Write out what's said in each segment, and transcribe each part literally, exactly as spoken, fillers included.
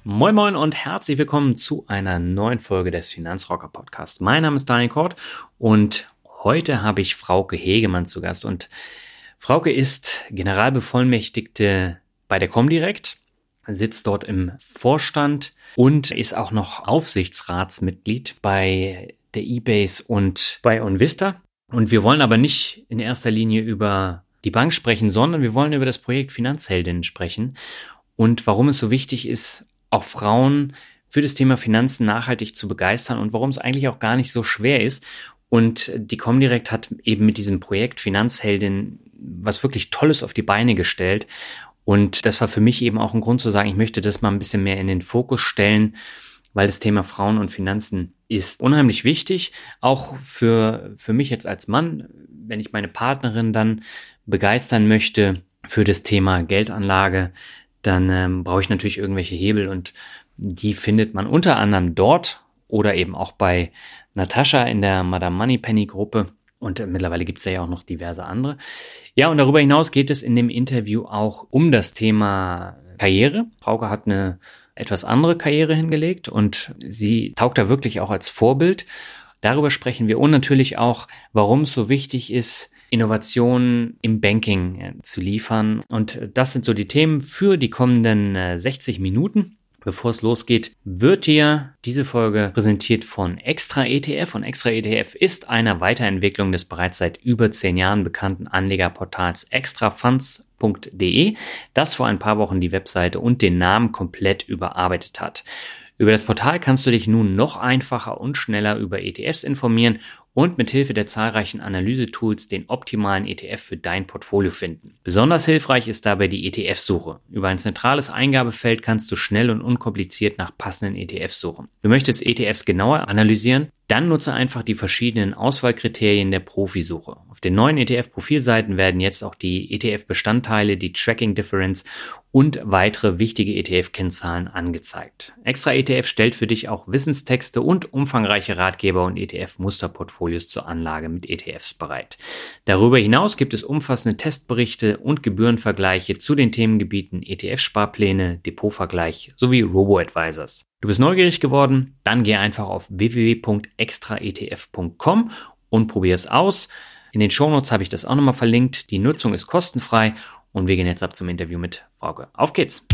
Moin Moin und herzlich willkommen zu einer neuen Folge des Finanzrocker Podcasts. Mein Name ist Daniel Kort und heute habe ich Frauke Hegemann zu Gast. Und Frauke ist Generalbevollmächtigte bei der Comdirect, sitzt dort im Vorstand und ist auch noch Aufsichtsratsmitglied bei der eBase und bei OnVista. Und wir wollen aber nicht in erster Linie über die Bank sprechen, sondern wir wollen über das Projekt Finanzheldinnen sprechen und warum es so wichtig ist, auch Frauen für das Thema Finanzen nachhaltig zu begeistern und warum es eigentlich auch gar nicht so schwer ist. Und die Comdirect hat eben mit diesem Projekt Finanzheldin was wirklich Tolles auf die Beine gestellt. Und das war für mich eben auch ein Grund zu sagen, ich möchte das mal ein bisschen mehr in den Fokus stellen, weil das Thema Frauen und Finanzen ist unheimlich wichtig, auch für, für mich jetzt als Mann, wenn ich meine Partnerin dann begeistern möchte für das Thema Geldanlage, dann ähm, brauche ich natürlich irgendwelche Hebel und die findet man unter anderem dort oder eben auch bei Natascha in der Madame Moneypenny Gruppe und äh, mittlerweile gibt es ja auch noch diverse andere. Ja, und darüber hinaus geht es in dem Interview auch um das Thema Karriere. Frauke hat eine etwas andere Karriere hingelegt und sie taugt da wirklich auch als Vorbild. Darüber sprechen wir und natürlich auch, warum es so wichtig ist, Innovationen im Banking äh, zu liefern. Und das sind so die Themen für die kommenden äh, sechzig Minuten. Bevor es losgeht, wird dir diese Folge präsentiert von Extra E T F. Und Extra E T F ist eine Weiterentwicklung des bereits seit über zehn Jahren bekannten Anlegerportals extrafunds punkt de, das vor ein paar Wochen die Webseite und den Namen komplett überarbeitet hat. Über das Portal kannst du dich nun noch einfacher und schneller über E T Fs informieren und mithilfe der zahlreichen Analysetools den optimalen E T F für dein Portfolio finden. Besonders hilfreich ist dabei die E T F-Suche. Über ein zentrales Eingabefeld kannst du schnell und unkompliziert nach passenden E T Fs suchen. Du möchtest E T Fs genauer analysieren? Dann nutze einfach die verschiedenen Auswahlkriterien der Profisuche. Auf den neuen E T F-Profilseiten werden jetzt auch die E T F-Bestandteile, die Tracking Difference und weitere wichtige E T F-Kennzahlen angezeigt. Extra E T F stellt für dich auch Wissenstexte und umfangreiche Ratgeber und E T F-Musterportfolios zur Anlage mit E T Fs bereit. Darüber hinaus gibt es umfassende Testberichte und Gebührenvergleiche zu den Themengebieten E T F-Sparpläne, Depotvergleich sowie Robo-Advisors. Du bist neugierig geworden? Dann geh einfach auf w w w punkt extra e t f punkt com und probier es aus. In den Shownotes habe ich das auch nochmal verlinkt. Die Nutzung ist kostenfrei und wir gehen jetzt ab zum Interview mit Frauke. Auf geht's!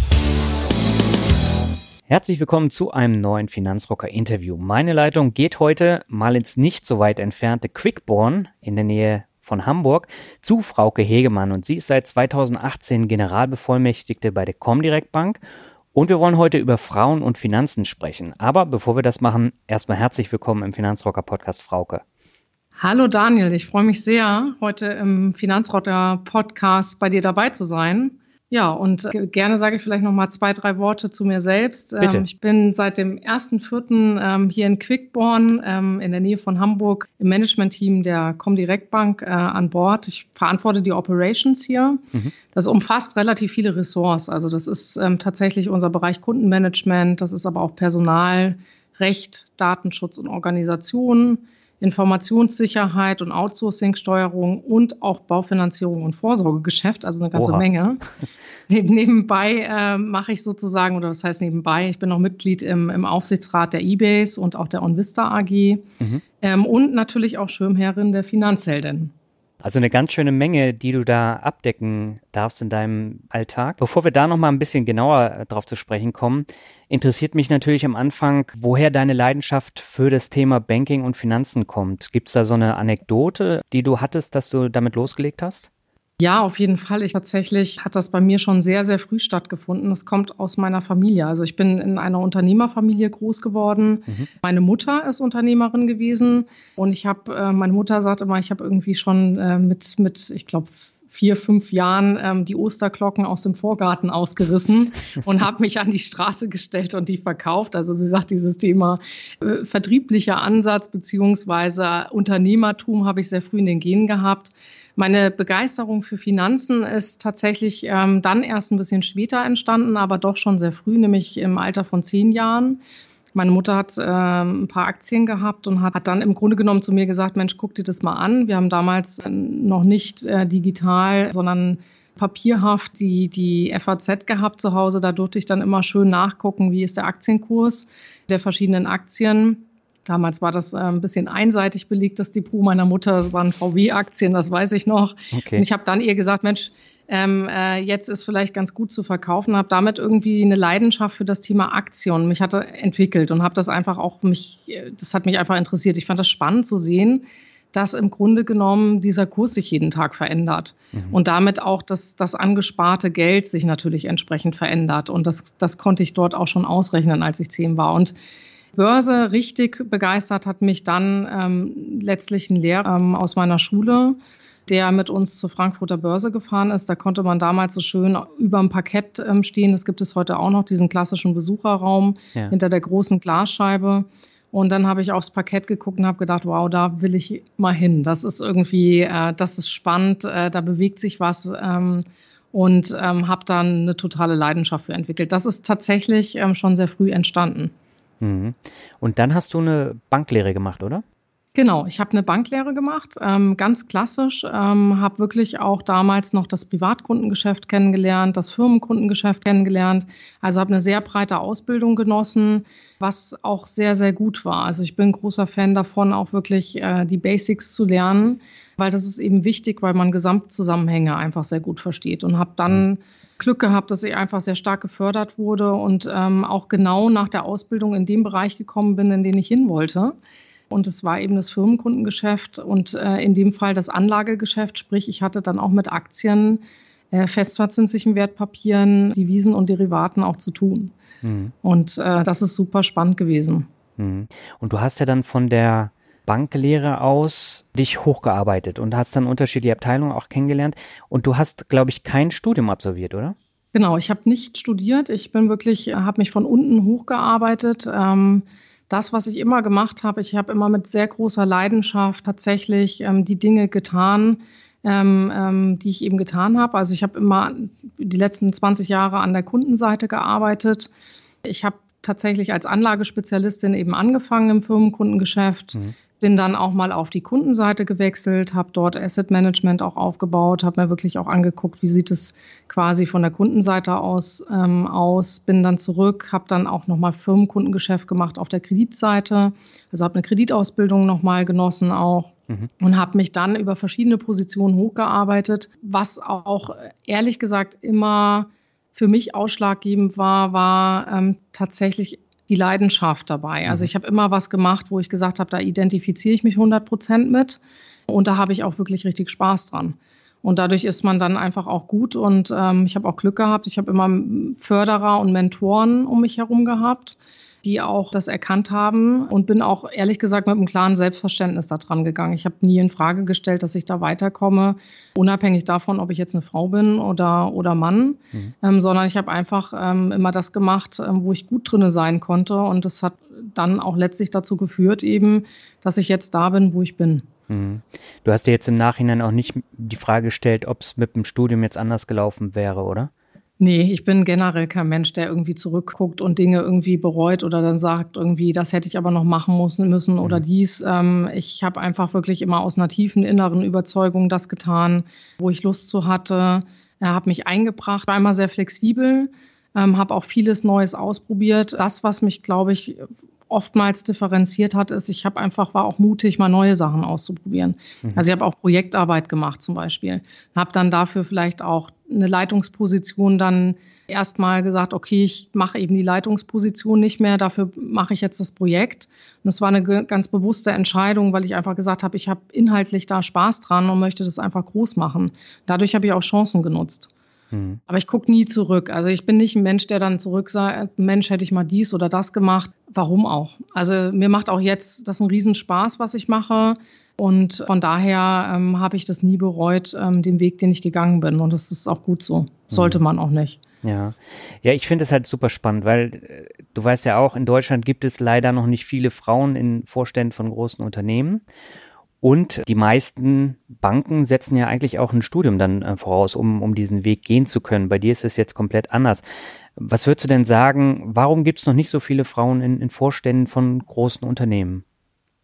Herzlich willkommen zu einem neuen Finanzrocker-Interview. Meine Leitung geht heute mal ins nicht so weit entfernte Quickborn in der Nähe von Hamburg zu Frauke Hegemann. Und sie ist seit zweitausendachtzehn Generalbevollmächtigte bei der Comdirect Bank. Und wir wollen heute über Frauen und Finanzen sprechen. Aber bevor wir das machen, erstmal herzlich willkommen im Finanzrocker Podcast, Frauke. Hallo Daniel, ich freue mich sehr, heute im Finanzrocker Podcast bei dir dabei zu sein. Ja, und gerne sage ich vielleicht noch mal zwei, drei Worte zu mir selbst. Bitte. Ich bin seit dem ersten vierten hier in Quickborn in der Nähe von Hamburg im Managementteam der Comdirect Bank an Bord. Ich verantworte die Operations hier. Mhm. Das umfasst relativ viele Ressorts. Also das ist tatsächlich unser Bereich Kundenmanagement, das ist aber auch Personal, Recht, Datenschutz und Organisation, Informationssicherheit und Outsourcing-Steuerung und auch Baufinanzierung und Vorsorgegeschäft, also eine ganze Oha. Menge. Nebenbei äh, mache ich sozusagen, oder was heißt nebenbei, ich bin noch Mitglied im, im Aufsichtsrat der eBase und auch der OnVista A G mhm. ähm, und natürlich auch Schirmherrin der Finanzheldin. Also eine ganz schöne Menge, die du da abdecken darfst in deinem Alltag. Bevor wir da noch mal ein bisschen genauer drauf zu sprechen kommen, interessiert mich natürlich am Anfang, woher deine Leidenschaft für das Thema Banking und Finanzen kommt. Gibt es da so eine Anekdote, die du hattest, dass du damit losgelegt hast? Ja, auf jeden Fall. Ich tatsächlich hat das bei mir schon sehr, sehr früh stattgefunden. Das kommt aus meiner Familie. Also ich bin in einer Unternehmerfamilie groß geworden. Mhm. Meine Mutter ist Unternehmerin gewesen und ich habe, äh, meine Mutter sagt immer, ich habe irgendwie schon äh, mit, mit, ich glaube, vier, fünf Jahren ähm, die Osterglocken aus dem Vorgarten ausgerissen und habe mich an die Straße gestellt und die verkauft. Also sie sagt, dieses Thema äh, vertrieblicher Ansatz beziehungsweise Unternehmertum habe ich sehr früh in den Genen gehabt. Meine Begeisterung für Finanzen ist tatsächlich ähm, dann erst ein bisschen später entstanden, aber doch schon sehr früh, nämlich im Alter von zehn Jahren. Meine Mutter hat äh, ein paar Aktien gehabt und hat, hat dann im Grunde genommen zu mir gesagt, Mensch, guck dir das mal an. Wir haben damals äh, noch nicht äh, digital, sondern papierhaft die, die F A Z gehabt zu Hause. Da durfte ich dann immer schön nachgucken, wie ist der Aktienkurs der verschiedenen Aktien. Damals war das äh, ein bisschen einseitig belegt, das Depot meiner Mutter. Das waren V W-Aktien, das weiß ich noch. Okay. Und ich habe dann ihr gesagt, Mensch, ähm, äh, jetzt ist vielleicht ganz gut zu verkaufen. Habe damit irgendwie eine Leidenschaft für das Thema Aktien mich hatte entwickelt und habe das einfach auch mich, das hat mich einfach interessiert. Ich fand das spannend zu sehen, dass im Grunde genommen dieser Kurs sich jeden Tag verändert mhm. und damit auch das, das angesparte Geld sich natürlich entsprechend verändert. Und das, das konnte ich dort auch schon ausrechnen, als ich zehn war. Und Börse richtig begeistert hat mich dann ähm, letztlich ein Lehrer ähm, aus meiner Schule, der mit uns zur Frankfurter Börse gefahren ist. Da konnte man damals so schön über dem Parkett ähm, stehen. Das gibt es heute auch noch, diesen klassischen Besucherraum ja. hinter der großen Glasscheibe. Und dann habe ich aufs Parkett geguckt und habe gedacht, wow, da will ich mal hin. Das ist irgendwie, äh, das ist spannend, äh, da bewegt sich was ähm, und ähm, habe dann eine totale Leidenschaft für entwickelt. Das ist tatsächlich ähm, schon sehr früh entstanden. Und dann hast du eine Banklehre gemacht, oder? Genau, ich habe eine Banklehre gemacht, ähm, ganz klassisch, ähm, habe wirklich auch damals noch das Privatkundengeschäft kennengelernt, das Firmenkundengeschäft kennengelernt, also habe eine sehr breite Ausbildung genossen, was auch sehr, sehr gut war. Also ich bin ein großer Fan davon, auch wirklich äh, die Basics zu lernen, weil das ist eben wichtig, weil man Gesamtzusammenhänge einfach sehr gut versteht und habe dann Glück gehabt, dass ich einfach sehr stark gefördert wurde und ähm, auch genau nach der Ausbildung in dem Bereich gekommen bin, in den ich hin wollte. Und es war eben das Firmenkundengeschäft und äh, in dem Fall das Anlagegeschäft, sprich ich hatte dann auch mit Aktien, äh, festverzinslichen Wertpapieren, Devisen und Derivaten auch zu tun. Mhm. Und äh, das ist super spannend gewesen. Mhm. Und du hast ja dann von der Banklehre aus dich hochgearbeitet und hast dann unterschiedliche Abteilungen auch kennengelernt. Und du hast, glaube ich, kein Studium absolviert, oder? Genau, ich habe nicht studiert. Ich bin wirklich, habe mich von unten hochgearbeitet. Ähm, das, was ich immer gemacht habe, ich habe immer mit sehr großer Leidenschaft tatsächlich ähm, die Dinge getan, ähm, ähm, die ich eben getan habe. Also ich habe immer die letzten zwanzig Jahre an der Kundenseite gearbeitet. Ich habe tatsächlich als Anlagespezialistin eben angefangen im Firmenkundengeschäft. Mhm. Bin dann auch mal auf die Kundenseite gewechselt, habe dort Asset Management auch aufgebaut, habe mir wirklich auch angeguckt, wie sieht es quasi von der Kundenseite aus ähm, aus. Bin dann zurück, habe dann auch nochmal Firmenkundengeschäft gemacht auf der Kreditseite. Also habe eine Kreditausbildung nochmal genossen auch mhm. und habe mich dann über verschiedene Positionen hochgearbeitet. Was auch ehrlich gesagt immer für mich ausschlaggebend war, war ähm, tatsächlich die Leidenschaft dabei. Also ich habe immer was gemacht, wo ich gesagt habe, da identifiziere ich mich hundert Prozent mit und da habe ich auch wirklich richtig Spaß dran. Und dadurch ist man dann einfach auch gut und ähm, ich habe auch Glück gehabt. Ich habe immer Förderer und Mentoren um mich herum gehabt, die auch das erkannt haben und bin auch ehrlich gesagt mit einem klaren Selbstverständnis da dran gegangen. Ich habe nie in Frage gestellt, dass ich da weiterkomme, unabhängig davon, ob ich jetzt eine Frau bin oder, oder Mann, mhm. ähm, sondern ich habe einfach ähm, immer das gemacht, ähm, wo ich gut drin sein konnte und das hat dann auch letztlich dazu geführt eben, dass ich jetzt da bin, wo ich bin. Mhm. Du hast dir jetzt im Nachhinein auch nicht die Frage gestellt, ob es mit dem Studium jetzt anders gelaufen wäre, oder? Nee, ich bin generell kein Mensch, der irgendwie zurückguckt und Dinge irgendwie bereut oder dann sagt irgendwie, das hätte ich aber noch machen müssen, müssen oder mhm. dies. Ähm, ich habe einfach wirklich immer aus einer tiefen inneren Überzeugung das getan, wo ich Lust zu hatte. Er habe mich eingebracht, war immer sehr flexibel, ähm, habe auch vieles Neues ausprobiert. Das, was mich, glaube ich, oftmals differenziert hat, ist, ich habe einfach, war auch mutig, mal neue Sachen auszuprobieren. Mhm. Also ich habe auch Projektarbeit gemacht zum Beispiel. Habe dann dafür vielleicht auch eine Leitungsposition dann erstmal gesagt, okay, ich mache eben die Leitungsposition nicht mehr, dafür mache ich jetzt das Projekt. Und das war eine ganz bewusste Entscheidung, weil ich einfach gesagt habe, ich habe inhaltlich da Spaß dran und möchte das einfach groß machen. Dadurch habe ich auch Chancen genutzt. Aber ich gucke nie zurück. Also ich bin nicht ein Mensch, der dann zurück sagt, Mensch, hätte ich mal dies oder das gemacht. Warum auch? Also mir macht auch jetzt das einen Riesenspaß, was ich mache. Und von daher ähm, habe ich das nie bereut, ähm, den Weg, den ich gegangen bin. Und das ist auch gut so. Sollte man auch nicht. Ja, ja, ich finde es halt super spannend, weil äh, du weißt ja auch, in Deutschland gibt es leider noch nicht viele Frauen in Vorständen von großen Unternehmen. Und die meisten Banken setzen ja eigentlich auch ein Studium dann äh, voraus, um, um diesen Weg gehen zu können. Bei dir ist es jetzt komplett anders. Was würdest du denn sagen, warum gibt es noch nicht so viele Frauen in, in Vorständen von großen Unternehmen?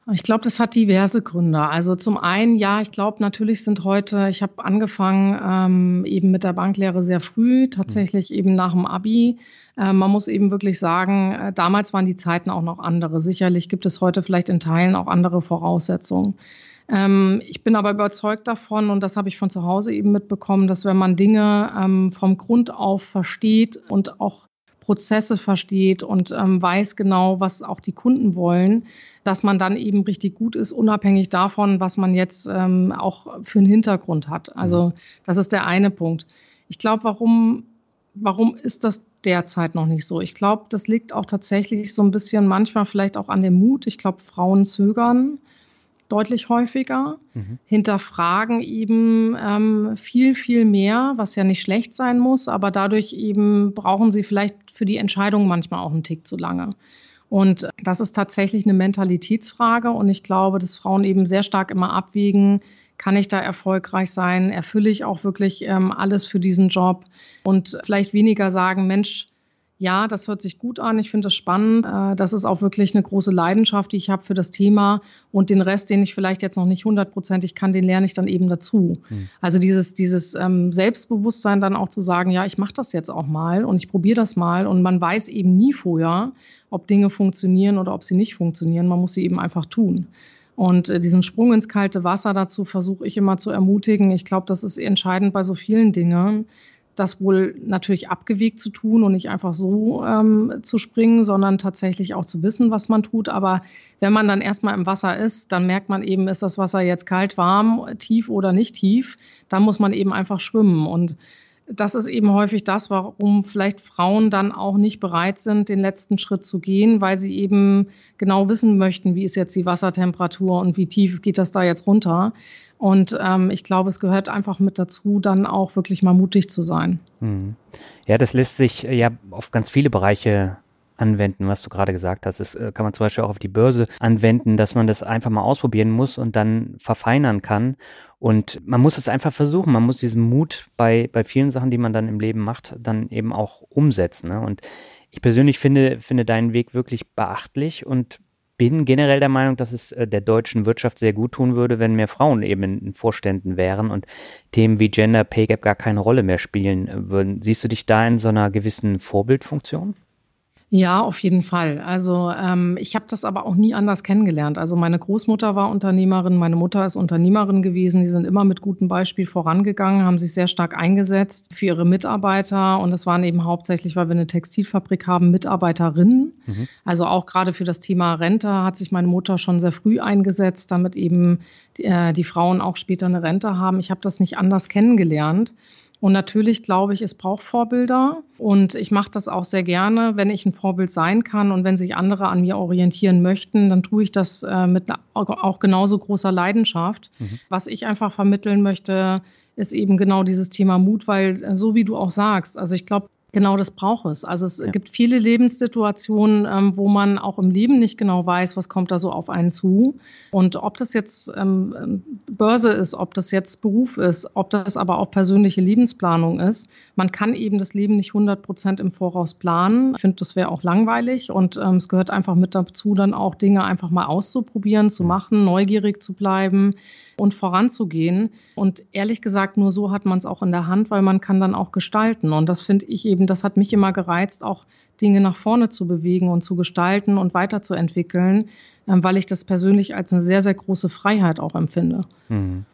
Ich glaube, das hat diverse Gründe. Also zum einen, ja, ich glaube, natürlich sind heute, ich habe angefangen ähm, eben mit der Banklehre sehr früh, tatsächlich eben nach dem Abi. Äh, man muss eben wirklich sagen, äh, damals waren die Zeiten auch noch andere. Sicherlich gibt es heute vielleicht in Teilen auch andere Voraussetzungen. Ähm, ich bin aber überzeugt davon, und das habe ich von zu Hause eben mitbekommen, dass wenn man Dinge ähm, vom Grund auf versteht und auch Prozesse versteht und ähm, weiß genau, was auch die Kunden wollen, dass man dann eben richtig gut ist, unabhängig davon, was man jetzt ähm, auch für einen Hintergrund hat. Also das ist der eine Punkt. Ich glaube, warum, warum ist das derzeit noch nicht so? Ich glaube, das liegt auch tatsächlich so ein bisschen manchmal vielleicht auch an dem Mut. Ich glaube, Frauen zögern deutlich häufiger, mhm. hinterfragen eben ähm, viel, viel mehr, was ja nicht schlecht sein muss, aber dadurch eben brauchen sie vielleicht für die Entscheidung manchmal auch einen Tick zu lange. Und das ist tatsächlich eine Mentalitätsfrage und ich glaube, dass Frauen eben sehr stark immer abwägen, kann ich da erfolgreich sein, erfülle ich auch wirklich ähm, alles für diesen Job und vielleicht weniger sagen, Mensch, ja, das hört sich gut an, ich finde das spannend, äh, das ist auch wirklich eine große Leidenschaft, die ich habe für das Thema und den Rest, den ich vielleicht jetzt noch nicht hundertprozentig kann, den lerne ich dann eben dazu. Mhm. Also dieses, dieses ähm, Selbstbewusstsein dann auch zu sagen, ja, ich mache das jetzt auch mal und ich probiere das mal und man weiß eben nie vorher, ob Dinge funktionieren oder ob sie nicht funktionieren, man muss sie eben einfach tun. Und äh, diesen Sprung ins kalte Wasser dazu versuche ich immer zu ermutigen. Ich glaube, das ist entscheidend bei so vielen Dingen, das wohl natürlich abgewegt zu tun und nicht einfach so ähm, zu springen, sondern tatsächlich auch zu wissen, was man tut. Aber wenn man dann erstmal im Wasser ist, dann merkt man eben, ist das Wasser jetzt kalt, warm, tief oder nicht tief. Dann muss man eben einfach schwimmen. Und das ist eben häufig das, warum vielleicht Frauen dann auch nicht bereit sind, den letzten Schritt zu gehen, weil sie eben genau wissen möchten, wie ist jetzt die Wassertemperatur und wie tief geht das da jetzt runter. Und ähm, ich glaube, es gehört einfach mit dazu, dann auch wirklich mal mutig zu sein. Ja, das lässt sich ja auf ganz viele Bereiche anwenden, was du gerade gesagt hast. Das kann man zum Beispiel auch auf die Börse anwenden, dass man das einfach mal ausprobieren muss und dann verfeinern kann. Und man muss es einfach versuchen. Man muss diesen Mut bei, bei vielen Sachen, die man dann im Leben macht, dann eben auch umsetzen. Ne? Und ich persönlich finde, finde deinen Weg wirklich beachtlich und bin generell der Meinung, dass es der deutschen Wirtschaft sehr gut tun würde, wenn mehr Frauen eben in Vorständen wären und Themen wie Gender Pay Gap gar keine Rolle mehr spielen würden. Siehst du dich da in so einer gewissen Vorbildfunktion? Ja, auf jeden Fall. Also ähm, ich habe das aber auch nie anders kennengelernt. Also meine Großmutter war Unternehmerin, meine Mutter ist Unternehmerin gewesen. Die sind immer mit gutem Beispiel vorangegangen, haben sich sehr stark eingesetzt für ihre Mitarbeiter. Und das waren eben hauptsächlich, weil wir eine Textilfabrik haben, Mitarbeiterinnen. Mhm. Also auch gerade für das Thema Rente hat sich meine Mutter schon sehr früh eingesetzt, damit eben die, äh, die Frauen auch später eine Rente haben. Ich habe das nicht anders kennengelernt. Und natürlich glaube ich, es braucht Vorbilder und ich mache das auch sehr gerne, wenn ich ein Vorbild sein kann und wenn sich andere an mir orientieren möchten, dann tue ich das äh, mit auch genauso großer Leidenschaft. Mhm. Was ich einfach vermitteln möchte, ist eben genau dieses Thema Mut, weil äh, so wie du auch sagst, also ich glaube, genau das braucht es. Also es ja. gibt viele Lebenssituationen, ähm, wo man auch im Leben nicht genau weiß, was kommt da so auf einen zu. Und ob das jetzt ähm, Börse ist, ob das jetzt Beruf ist, ob das aber auch persönliche Lebensplanung ist, man kann eben das Leben nicht hundert Prozent im Voraus planen. Ich finde, das wäre auch langweilig und ähm, es gehört einfach mit dazu, dann auch Dinge einfach mal auszuprobieren, zu machen, neugierig zu bleiben und voranzugehen. Und ehrlich gesagt, nur so hat man es auch in der Hand, weil man kann dann auch gestalten. Und das finde ich eben, das hat mich immer gereizt, auch Dinge nach vorne zu bewegen und zu gestalten und weiterzuentwickeln, weil ich das persönlich als eine sehr, sehr große Freiheit auch empfinde. Mhm.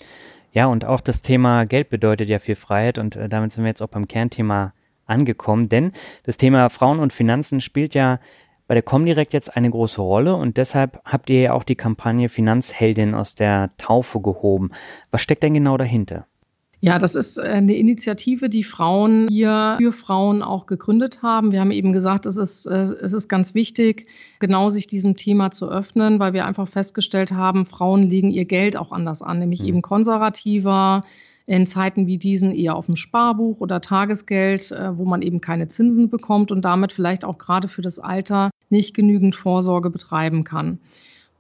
Ja, und auch das Thema Geld bedeutet ja viel Freiheit und äh, damit sind wir jetzt auch beim Kernthema angekommen, denn das Thema Frauen und Finanzen spielt ja bei der Comdirect jetzt eine große Rolle und deshalb habt ihr ja auch die Kampagne Finanzheldin aus der Taufe gehoben. Was steckt denn genau dahinter? Ja, das ist eine Initiative, die Frauen hier für Frauen auch gegründet haben. Wir haben eben gesagt, es ist, es ist ganz wichtig, genau sich diesem Thema zu öffnen, weil wir einfach festgestellt haben, Frauen legen ihr Geld auch anders an, nämlich mhm. eben konservativer, in Zeiten wie diesen eher auf dem Sparbuch oder Tagesgeld, wo man eben keine Zinsen bekommt und damit vielleicht auch gerade für das Alter nicht genügend Vorsorge betreiben kann.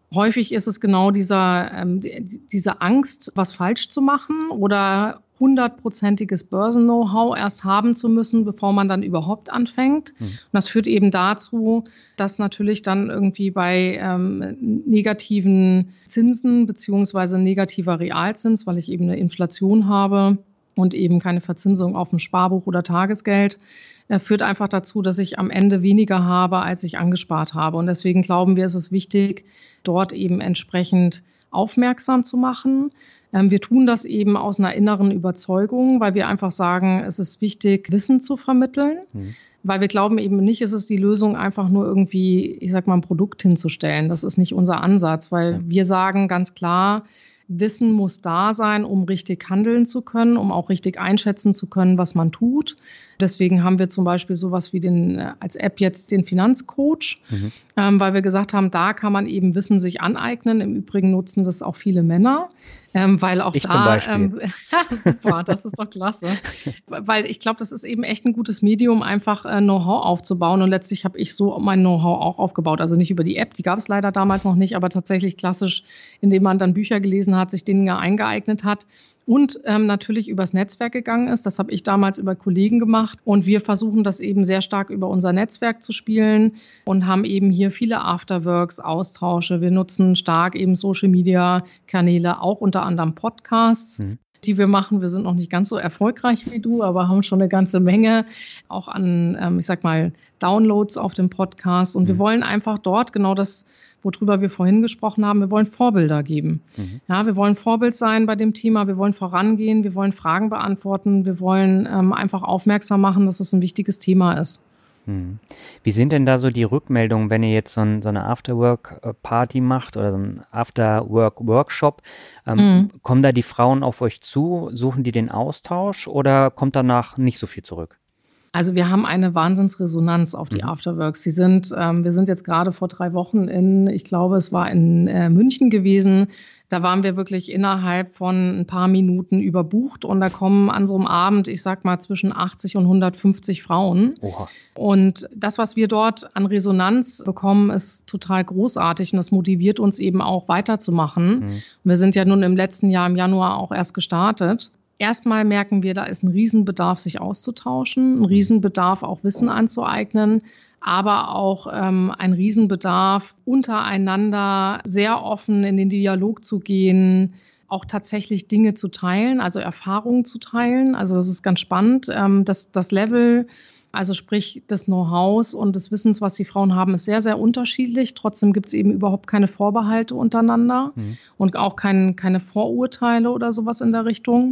Häufig ist es genau dieser, ähm, die, diese Angst, was falsch zu machen oder hundertprozentiges Börsen-Know-how erst haben zu müssen, bevor man dann überhaupt anfängt. Mhm. Und das führt eben dazu, dass natürlich dann irgendwie bei ähm, negativen Zinsen beziehungsweise negativer Realzins, weil ich eben eine Inflation habe und eben keine Verzinsung auf dem Sparbuch oder Tagesgeld, äh, führt einfach dazu, dass ich am Ende weniger habe, als ich angespart habe. Und deswegen glauben wir, ist es wichtig, dort eben entsprechend aufmerksam zu machen. Wir tun das eben aus einer inneren Überzeugung, weil wir einfach sagen, es ist wichtig, Wissen zu vermitteln, mhm. weil wir glauben eben nicht, es ist die Lösung, einfach nur irgendwie, ich sag mal, ein Produkt hinzustellen. Das ist nicht unser Ansatz, weil ja. wir sagen ganz klar, Wissen muss da sein, um richtig handeln zu können, um auch richtig einschätzen zu können, was man tut. Deswegen haben wir zum Beispiel sowas wie den, als App jetzt den Finanzcoach, mhm. ähm, weil wir gesagt haben, da kann man eben Wissen sich aneignen. Im Übrigen nutzen das auch viele Männer, ähm, weil auch ich da, zum Beispiel. Ähm, super, das ist doch klasse, weil ich glaube, das ist eben echt ein gutes Medium, einfach äh, Know-how aufzubauen und letztlich habe ich so mein Know-how auch aufgebaut, also nicht über die App, die gab es leider damals noch nicht, aber tatsächlich klassisch, indem man dann Bücher gelesen hat, sich Dinge eingeeignet hat. Und ähm, natürlich übers Netzwerk gegangen ist. Das habe ich damals über Kollegen gemacht. Und wir versuchen das eben sehr stark über unser Netzwerk zu spielen und haben eben hier viele Afterworks, Austausche. Wir nutzen stark eben Social-Media-Kanäle, auch unter anderem Podcasts, mhm. die wir machen. Wir sind noch nicht ganz so erfolgreich wie du, aber haben schon eine ganze Menge auch an, ähm, ich sag mal, Downloads auf dem Podcast. Und mhm. wir wollen einfach dort genau das, worüber wir vorhin gesprochen haben, wir wollen Vorbilder geben. Mhm. Ja, wir wollen Vorbild sein bei dem Thema, wir wollen vorangehen, wir wollen Fragen beantworten, wir wollen ähm, einfach aufmerksam machen, dass es ein wichtiges Thema ist. Mhm. Wie sind denn da so die Rückmeldungen, wenn ihr jetzt so, ein, so eine Afterwork-Party macht oder so ein Afterwork-Workshop? Ähm, mhm. Kommen da die Frauen auf euch zu? Suchen die den Austausch oder kommt danach nicht so viel zurück? Also wir haben eine Wahnsinnsresonanz auf die mhm. Afterworks. Sie sind, ähm, wir sind jetzt gerade vor drei Wochen in, ich glaube, es war in äh, München gewesen. Da waren wir wirklich innerhalb von ein paar Minuten überbucht und da kommen an so einem Abend, ich sag mal, zwischen achtzig und hundertfünfzig Frauen. Oha. Und das, was wir dort an Resonanz bekommen, ist total großartig und das motiviert uns eben auch weiterzumachen. Mhm. Wir sind ja nun im letzten Jahr im Januar auch erst gestartet. Erstmal merken wir, da ist ein Riesenbedarf, sich auszutauschen, ein Riesenbedarf, auch Wissen anzueignen, aber auch ähm, ein Riesenbedarf, untereinander sehr offen in den Dialog zu gehen, auch tatsächlich Dinge zu teilen, also Erfahrungen zu teilen. Also das ist ganz spannend. Ähm, das, das Level, also sprich des Know-hows und des Wissens, was die Frauen haben, ist sehr, sehr unterschiedlich. Trotzdem gibt es eben überhaupt keine Vorbehalte untereinander mhm. und auch kein, keine Vorurteile oder sowas in der Richtung.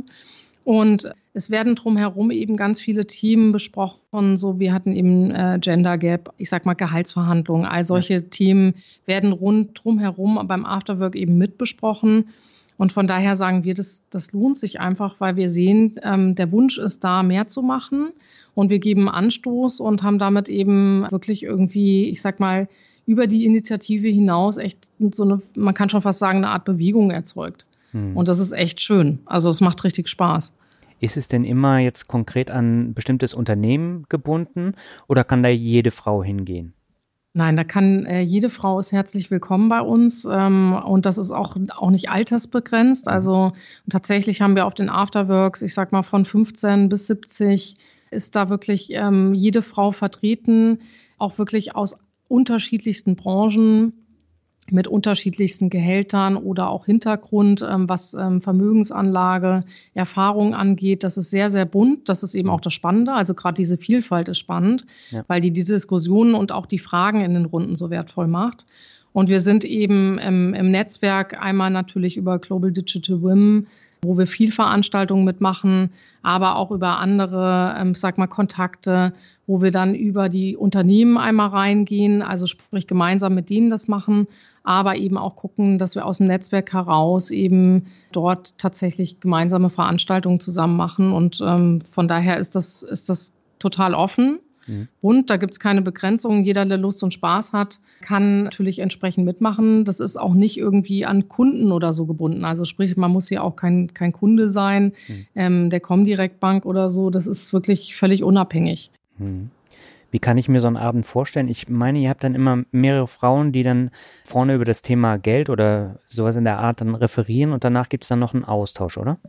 Und es werden drumherum eben ganz viele Themen besprochen, so wir hatten eben äh, Gender Gap, ich sag mal Gehaltsverhandlungen, all solche ja. Themen werden rund drumherum beim Afterwork eben mitbesprochen. Und von daher sagen wir, das, das lohnt sich einfach, weil wir sehen, ähm, der Wunsch ist da, mehr zu machen. Und wir geben Anstoß und haben damit eben wirklich irgendwie, ich sag mal, über die Initiative hinaus echt so eine, man kann schon fast sagen, eine Art Bewegung erzeugt. Hm. Und das ist echt schön. Also es macht richtig Spaß. Ist es denn immer jetzt konkret an ein bestimmtes Unternehmen gebunden oder kann da jede Frau hingehen? Nein, da kann äh, jede Frau ist herzlich willkommen bei uns ähm, und das ist auch, auch nicht altersbegrenzt. Also tatsächlich haben wir auf den Afterworks, ich sag mal von fünfzehn bis siebzig, ist da wirklich ähm, jede Frau vertreten, auch wirklich aus unterschiedlichsten Branchen, mit unterschiedlichsten Gehältern oder auch Hintergrund, ähm, was ähm, Vermögensanlage, Erfahrung angeht. Das ist sehr, sehr bunt. Das ist eben auch das Spannende. Also gerade diese Vielfalt ist spannend, ja. weil die die Diskussionen und auch die Fragen in den Runden so wertvoll macht. Und wir sind eben im, im Netzwerk einmal natürlich über Global Digital Women, wo wir viel Veranstaltungen mitmachen, aber auch über andere, ähm, sag mal, Kontakte, wo wir dann über die Unternehmen einmal reingehen, also sprich gemeinsam mit denen das machen, aber eben auch gucken, dass wir aus dem Netzwerk heraus eben dort tatsächlich gemeinsame Veranstaltungen zusammen machen. Und ähm, von daher ist das, ist das total offen. Mhm. Und da gibt es keine Begrenzungen. Jeder, der Lust und Spaß hat, kann natürlich entsprechend mitmachen. Das ist auch nicht irgendwie an Kunden oder so gebunden. Also sprich, man muss hier auch kein, kein Kunde sein, mhm. ähm, der Comdirect Bank oder so. Das ist wirklich völlig unabhängig. Mhm. Wie kann ich mir so einen Abend vorstellen? Ich meine, ihr habt dann immer mehrere Frauen, die dann vorne über das Thema Geld oder sowas in der Art dann referieren und danach gibt es dann noch einen Austausch, oder?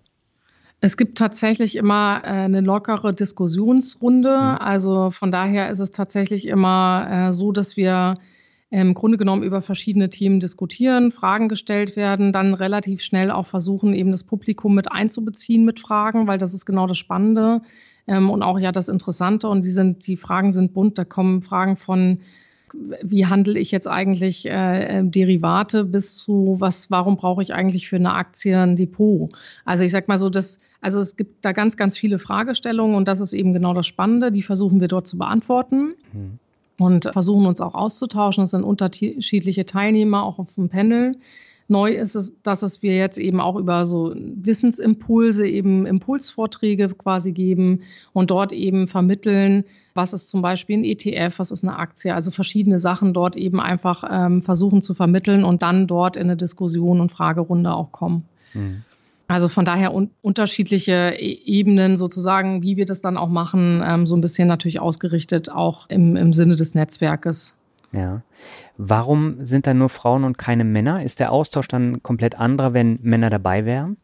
Es gibt tatsächlich immer äh, eine lockere Diskussionsrunde. Mhm. Also von daher ist es tatsächlich immer äh, so, dass wir im Grunde genommen über verschiedene Themen diskutieren, Fragen gestellt werden, dann relativ schnell auch versuchen, eben das Publikum mit einzubeziehen mit Fragen, weil das ist genau das Spannende ähm, und auch ja das Interessante. Und die sind, die Fragen sind bunt. Da kommen Fragen von, wie handle ich jetzt eigentlich äh, Derivate bis zu, was, warum brauche ich eigentlich für eine Aktie ein Depot? Also ich sag mal so, das, also es gibt da ganz, ganz viele Fragestellungen und das ist eben genau das Spannende. Die versuchen wir dort zu beantworten. Mhm. Und versuchen uns auch auszutauschen. Es sind unterschiedliche Teilnehmer, auch auf dem Panel. Neu ist es, dass es wir jetzt eben auch über so Wissensimpulse, eben Impulsvorträge quasi geben und dort eben vermitteln, was ist zum Beispiel ein E T F, was ist eine Aktie, also verschiedene Sachen dort eben einfach ähm, versuchen zu vermitteln und dann dort in eine Diskussion und Fragerunde auch kommen. Mhm. Also von daher un- unterschiedliche e- Ebenen sozusagen, wie wir das dann auch machen, ähm, so ein bisschen natürlich ausgerichtet auch im, im Sinne des Netzwerkes. Ja. Warum sind da nur Frauen und keine Männer? Ist der Austausch dann komplett anderer, wenn Männer dabei wären?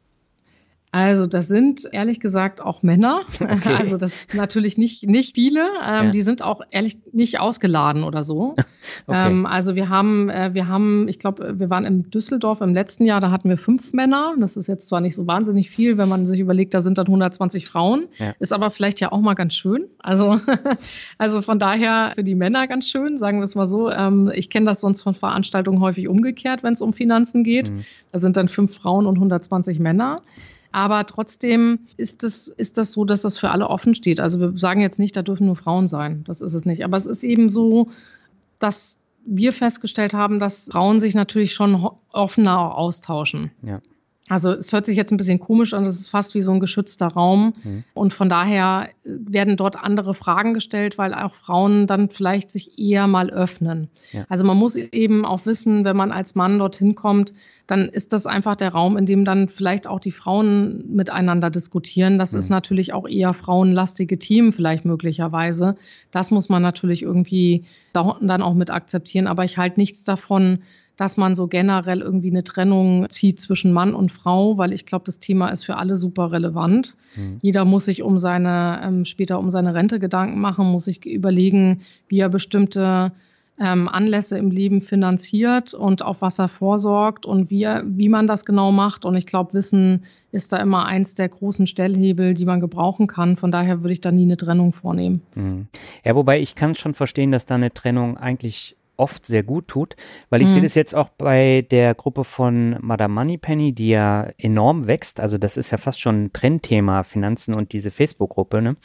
Also das sind ehrlich gesagt auch Männer, okay. Also das natürlich nicht, nicht viele, ähm, ja. Die sind auch ehrlich nicht ausgeladen oder so. Okay. Ähm, also wir haben, äh, wir haben, ich glaube, wir waren in Düsseldorf im letzten Jahr, da hatten wir fünf Männer. Das ist jetzt zwar nicht so wahnsinnig viel, wenn man sich überlegt, da sind dann hundertzwanzig Frauen, ja. Ist aber vielleicht ja auch mal ganz schön. Also, also von daher für die Männer ganz schön, sagen wir es mal so. Ähm, ich kenne das sonst von Veranstaltungen häufig umgekehrt, wenn es um Finanzen geht. Mhm. Da sind dann fünf Frauen und hundertzwanzig Männer. Aber trotzdem ist das, ist das so, dass das für alle offen steht. Also wir sagen jetzt nicht, da dürfen nur Frauen sein. Das ist es nicht. Aber es ist eben so, dass wir festgestellt haben, dass Frauen sich natürlich schon offener auch austauschen. Ja. Also es hört sich jetzt ein bisschen komisch an, das ist fast wie so ein geschützter Raum. Mhm. Und von daher werden dort andere Fragen gestellt, weil auch Frauen dann vielleicht sich eher mal öffnen. Ja. Also man muss eben auch wissen, wenn man als Mann dorthin kommt, dann ist das einfach der Raum, in dem dann vielleicht auch die Frauen miteinander diskutieren. Das mhm. ist natürlich auch eher frauenlastige Themen vielleicht möglicherweise. Das muss man natürlich irgendwie dann auch mit akzeptieren. Aber ich halte nichts davon, dass man so generell irgendwie eine Trennung zieht zwischen Mann und Frau, weil ich glaube, das Thema ist für alle super relevant. Mhm. Jeder muss sich um seine, ähm, später um seine Rente Gedanken machen, muss sich überlegen, wie er bestimmte ähm, Anlässe im Leben finanziert und auf was er vorsorgt und wie, er, wie man das genau macht. Und ich glaube, Wissen ist da immer eins der großen Stellhebel, die man gebrauchen kann. Von daher würde ich da nie eine Trennung vornehmen. Mhm. Ja, wobei ich kann schon verstehen, dass da eine Trennung eigentlich oft sehr gut tut, weil ich mhm. sehe das jetzt auch bei der Gruppe von Madame Moneypenny, die ja enorm wächst, also das ist ja fast schon ein Trendthema, Finanzen und diese Facebook-Gruppe, ne?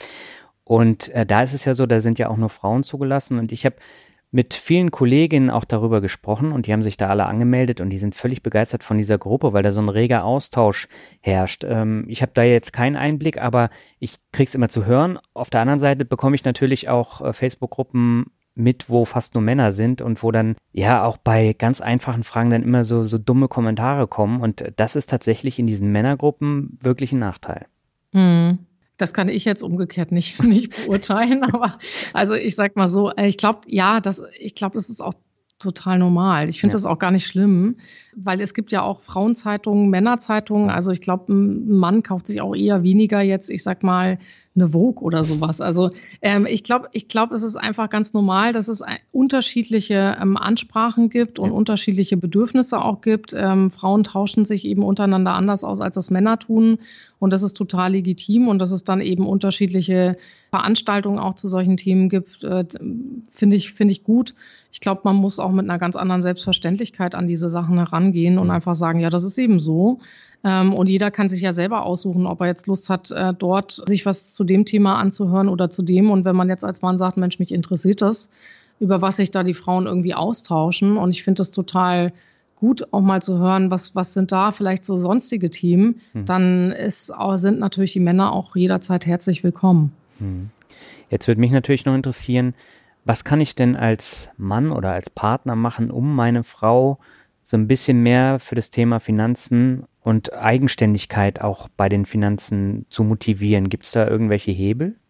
Und äh, da ist es ja so, da sind ja auch nur Frauen zugelassen und ich habe mit vielen Kolleginnen auch darüber gesprochen und die haben sich da alle angemeldet und die sind völlig begeistert von dieser Gruppe, weil da so ein reger Austausch herrscht. Ähm, ich habe da jetzt keinen Einblick, aber ich krieg's immer zu hören. Auf der anderen Seite bekomme ich natürlich auch äh, Facebook-Gruppen mit, wo fast nur Männer sind und wo dann ja auch bei ganz einfachen Fragen dann immer so, so dumme Kommentare kommen und das ist tatsächlich in diesen Männergruppen wirklich ein Nachteil. Hm. Das kann ich jetzt umgekehrt nicht, nicht beurteilen, aber also ich sag mal so, ich glaube, ja, das, ich glaube, das ist auch total normal. Ich finde ja. das auch gar nicht schlimm, weil es gibt ja auch Frauenzeitungen, Männerzeitungen. Also ich glaube, ein Mann kauft sich auch eher weniger jetzt, ich sag mal, eine Vogue oder sowas. Also ähm, ich glaube, ich glaube, es ist einfach ganz normal, dass es ein, unterschiedliche ähm, Ansprachen gibt und ja. unterschiedliche Bedürfnisse auch gibt. Ähm, Frauen tauschen sich eben untereinander anders aus, als das Männer tun. Und das ist total legitim. Und dass es dann eben unterschiedliche Veranstaltungen auch zu solchen Themen gibt, äh, finde ich, finde ich gut. Ich glaube, man muss auch mit einer ganz anderen Selbstverständlichkeit an diese Sachen herangehen und einfach sagen, ja, das ist eben so. Ähm, und jeder kann sich ja selber aussuchen, ob er jetzt Lust hat, äh, dort sich was zu dem Thema anzuhören oder zu dem. Und wenn man jetzt als Mann sagt, Mensch, mich interessiert das, über was sich da die Frauen irgendwie austauschen. Und ich finde das total gut, auch mal zu hören, was, was sind da vielleicht so sonstige Themen. Hm. Dann ist, sind natürlich die Männer auch jederzeit herzlich willkommen. Hm. Jetzt würde mich natürlich noch interessieren, was kann ich denn als Mann oder als Partner machen, um meine Frau so ein bisschen mehr für das Thema Finanzen und Eigenständigkeit auch bei den Finanzen zu motivieren? Gibt es da irgendwelche Hebel?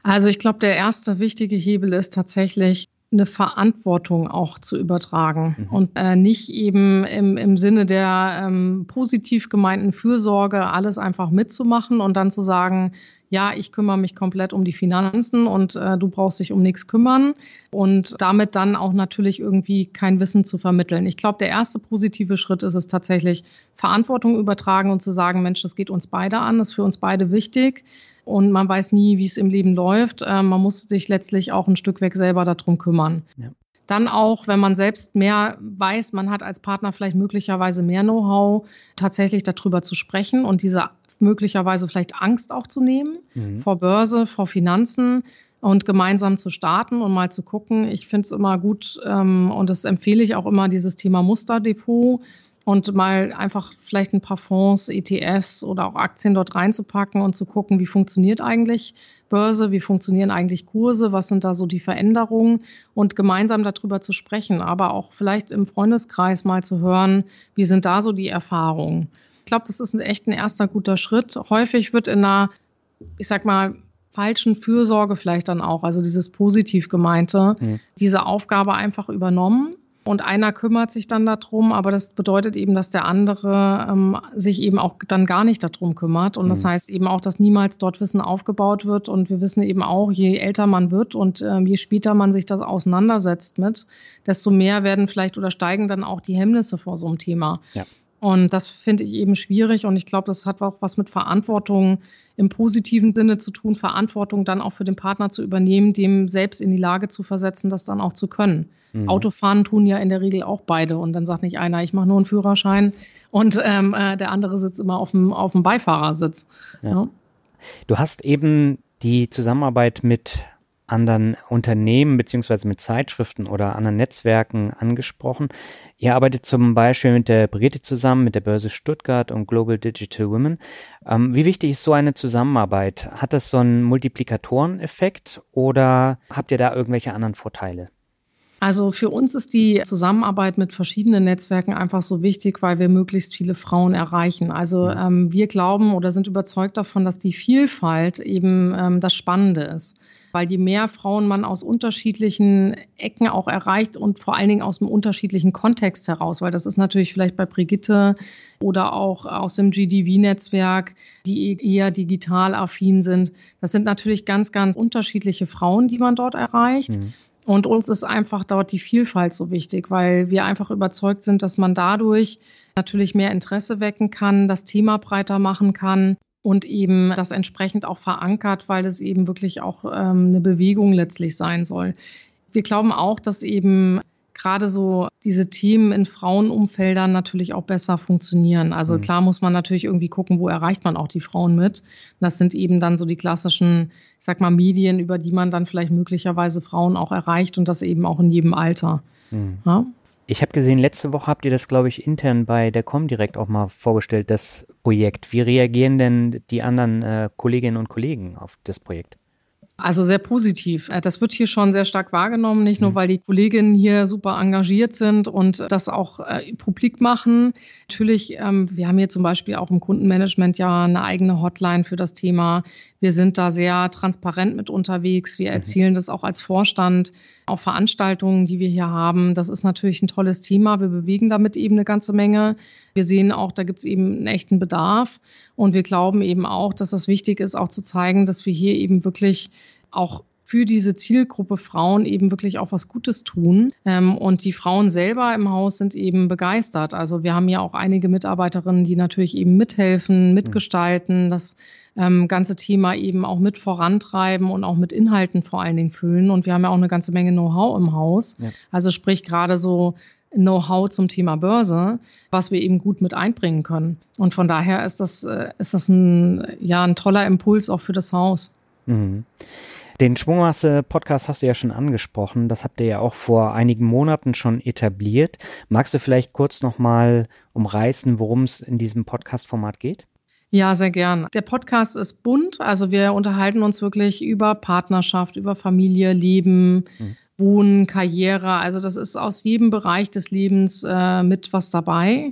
Also ich glaube, der erste wichtige Hebel ist tatsächlich, eine Verantwortung auch zu übertragen mhm. und äh, nicht eben im, im Sinne der ähm, positiv gemeinten Fürsorge alles einfach mitzumachen und dann zu sagen, ja, ich kümmere mich komplett um die Finanzen und äh, du brauchst dich um nichts kümmern und damit dann auch natürlich irgendwie kein Wissen zu vermitteln. Ich glaube, der erste positive Schritt ist es tatsächlich, Verantwortung übertragen und zu sagen, Mensch, das geht uns beide an, das ist für uns beide wichtig. Und man weiß nie, wie es im Leben läuft. Man muss sich letztlich auch ein Stück weg selber darum kümmern. Ja. Dann auch, wenn man selbst mehr weiß, man hat als Partner vielleicht möglicherweise mehr Know-how, tatsächlich darüber zu sprechen und diese möglicherweise vielleicht Angst auch zu nehmen, mhm. vor Börse, vor Finanzen und gemeinsam zu starten und mal zu gucken. Ich finde es immer gut und das empfehle ich auch immer, dieses Thema Musterdepot. Und mal einfach vielleicht ein paar Fonds, E T Fs oder auch Aktien dort reinzupacken und zu gucken, wie funktioniert eigentlich Börse, wie funktionieren eigentlich Kurse, was sind da so die Veränderungen und gemeinsam darüber zu sprechen, aber auch vielleicht im Freundeskreis mal zu hören, wie sind da so die Erfahrungen. Ich glaube, das ist echt ein erster guter Schritt. Häufig wird in einer, ich sag mal, falschen Fürsorge vielleicht dann auch, also dieses positiv gemeinte, mhm. diese Aufgabe einfach übernommen. Und einer kümmert sich dann darum, aber das bedeutet eben, dass der andere ähm, sich eben auch dann gar nicht darum kümmert. Und das mhm. heißt eben auch, dass niemals dort Wissen aufgebaut wird. Und wir wissen eben auch, je älter man wird und ähm, je später man sich das auseinandersetzt mit, desto mehr werden vielleicht oder steigen dann auch die Hemmnisse vor so einem Thema. Ja. Und das finde ich eben schwierig. Und ich glaube, das hat auch was mit Verantwortung im positiven Sinne zu tun, Verantwortung dann auch für den Partner zu übernehmen, dem selbst in die Lage zu versetzen, das dann auch zu können. Mhm. Autofahren tun ja in der Regel auch beide. Und dann sagt nicht einer, ich mache nur einen Führerschein und ähm, äh, der andere sitzt immer auf dem, auf dem Beifahrersitz. Ja. Ja. Du hast eben die Zusammenarbeit mit anderen Unternehmen beziehungsweise mit Zeitschriften oder anderen Netzwerken angesprochen. Ihr arbeitet zum Beispiel mit der Brigitte zusammen, mit der Börse Stuttgart und Global Digital Women. Ähm, wie wichtig ist so eine Zusammenarbeit? Hat das so einen Multiplikatoreneffekt oder habt ihr da irgendwelche anderen Vorteile? Also für uns ist die Zusammenarbeit mit verschiedenen Netzwerken einfach so wichtig, weil wir möglichst viele Frauen erreichen. Also ähm, wir glauben oder sind überzeugt davon, dass die Vielfalt eben ähm, das Spannende ist. Weil je mehr Frauen man aus unterschiedlichen Ecken auch erreicht und vor allen Dingen aus einem unterschiedlichen Kontext heraus, weil das ist natürlich vielleicht bei Brigitte oder auch aus dem G D V-Netzwerk, die eher digital affin sind. Das sind natürlich ganz, ganz unterschiedliche Frauen, die man dort erreicht. Mhm. Und uns ist einfach dort die Vielfalt so wichtig, weil wir einfach überzeugt sind, dass man dadurch natürlich mehr Interesse wecken kann, das Thema breiter machen kann. Und eben das entsprechend auch verankert, weil es eben wirklich auch ähm, eine Bewegung letztlich sein soll. Wir glauben auch, dass eben gerade so diese Themen in Frauenumfeldern natürlich auch besser funktionieren. Also mhm. klar muss man natürlich irgendwie gucken, wo erreicht man auch die Frauen mit. Das sind eben dann so die klassischen, ich sag mal, Medien, über die man dann vielleicht möglicherweise Frauen auch erreicht und das eben auch in jedem Alter. Mhm. Ja? Ich habe gesehen, letzte Woche habt ihr das, glaube ich, intern bei der Comdirect auch mal vorgestellt, das Projekt. Wie reagieren denn die anderen äh, Kolleginnen und Kollegen auf das Projekt? Also sehr positiv. Das wird hier schon sehr stark wahrgenommen, nicht nur, weil die Kolleginnen hier super engagiert sind und das auch äh, publik machen. Natürlich, ähm, wir haben hier zum Beispiel auch im Kundenmanagement ja eine eigene Hotline für das Thema. Wir sind da sehr transparent mit unterwegs. Wir erzählen das auch als Vorstand auf Veranstaltungen, die wir hier haben. Das ist natürlich ein tolles Thema. Wir bewegen damit eben eine ganze Menge. Wir sehen auch, da gibt es eben einen echten Bedarf. Und wir glauben eben auch, dass das wichtig ist, auch zu zeigen, dass wir hier eben wirklich auch für diese Zielgruppe Frauen eben wirklich auch was Gutes tun. Und die Frauen selber im Haus sind eben begeistert. Also wir haben ja auch einige Mitarbeiterinnen, die natürlich eben mithelfen, mitgestalten, das ganze Thema eben auch mit vorantreiben und auch mit Inhalten vor allen Dingen füllen. Und wir haben ja auch eine ganze Menge Know-how im Haus. Ja. Also sprich gerade so Know-how zum Thema Börse, was wir eben gut mit einbringen können. Und von daher ist das, ist das ein, ja, ein toller Impuls auch für das Haus. Mhm. Den Schwungmasse-Podcast hast du ja schon angesprochen. Das habt ihr ja auch vor einigen Monaten schon etabliert. Magst du vielleicht kurz nochmal umreißen, worum es in diesem Podcast-Format geht? Ja, sehr gern. Der Podcast ist bunt. Also wir unterhalten uns wirklich über Partnerschaft, über Familie, Leben, mhm. Wohnen, Karriere. Also das ist aus jedem Bereich des Lebens äh, mit was dabei.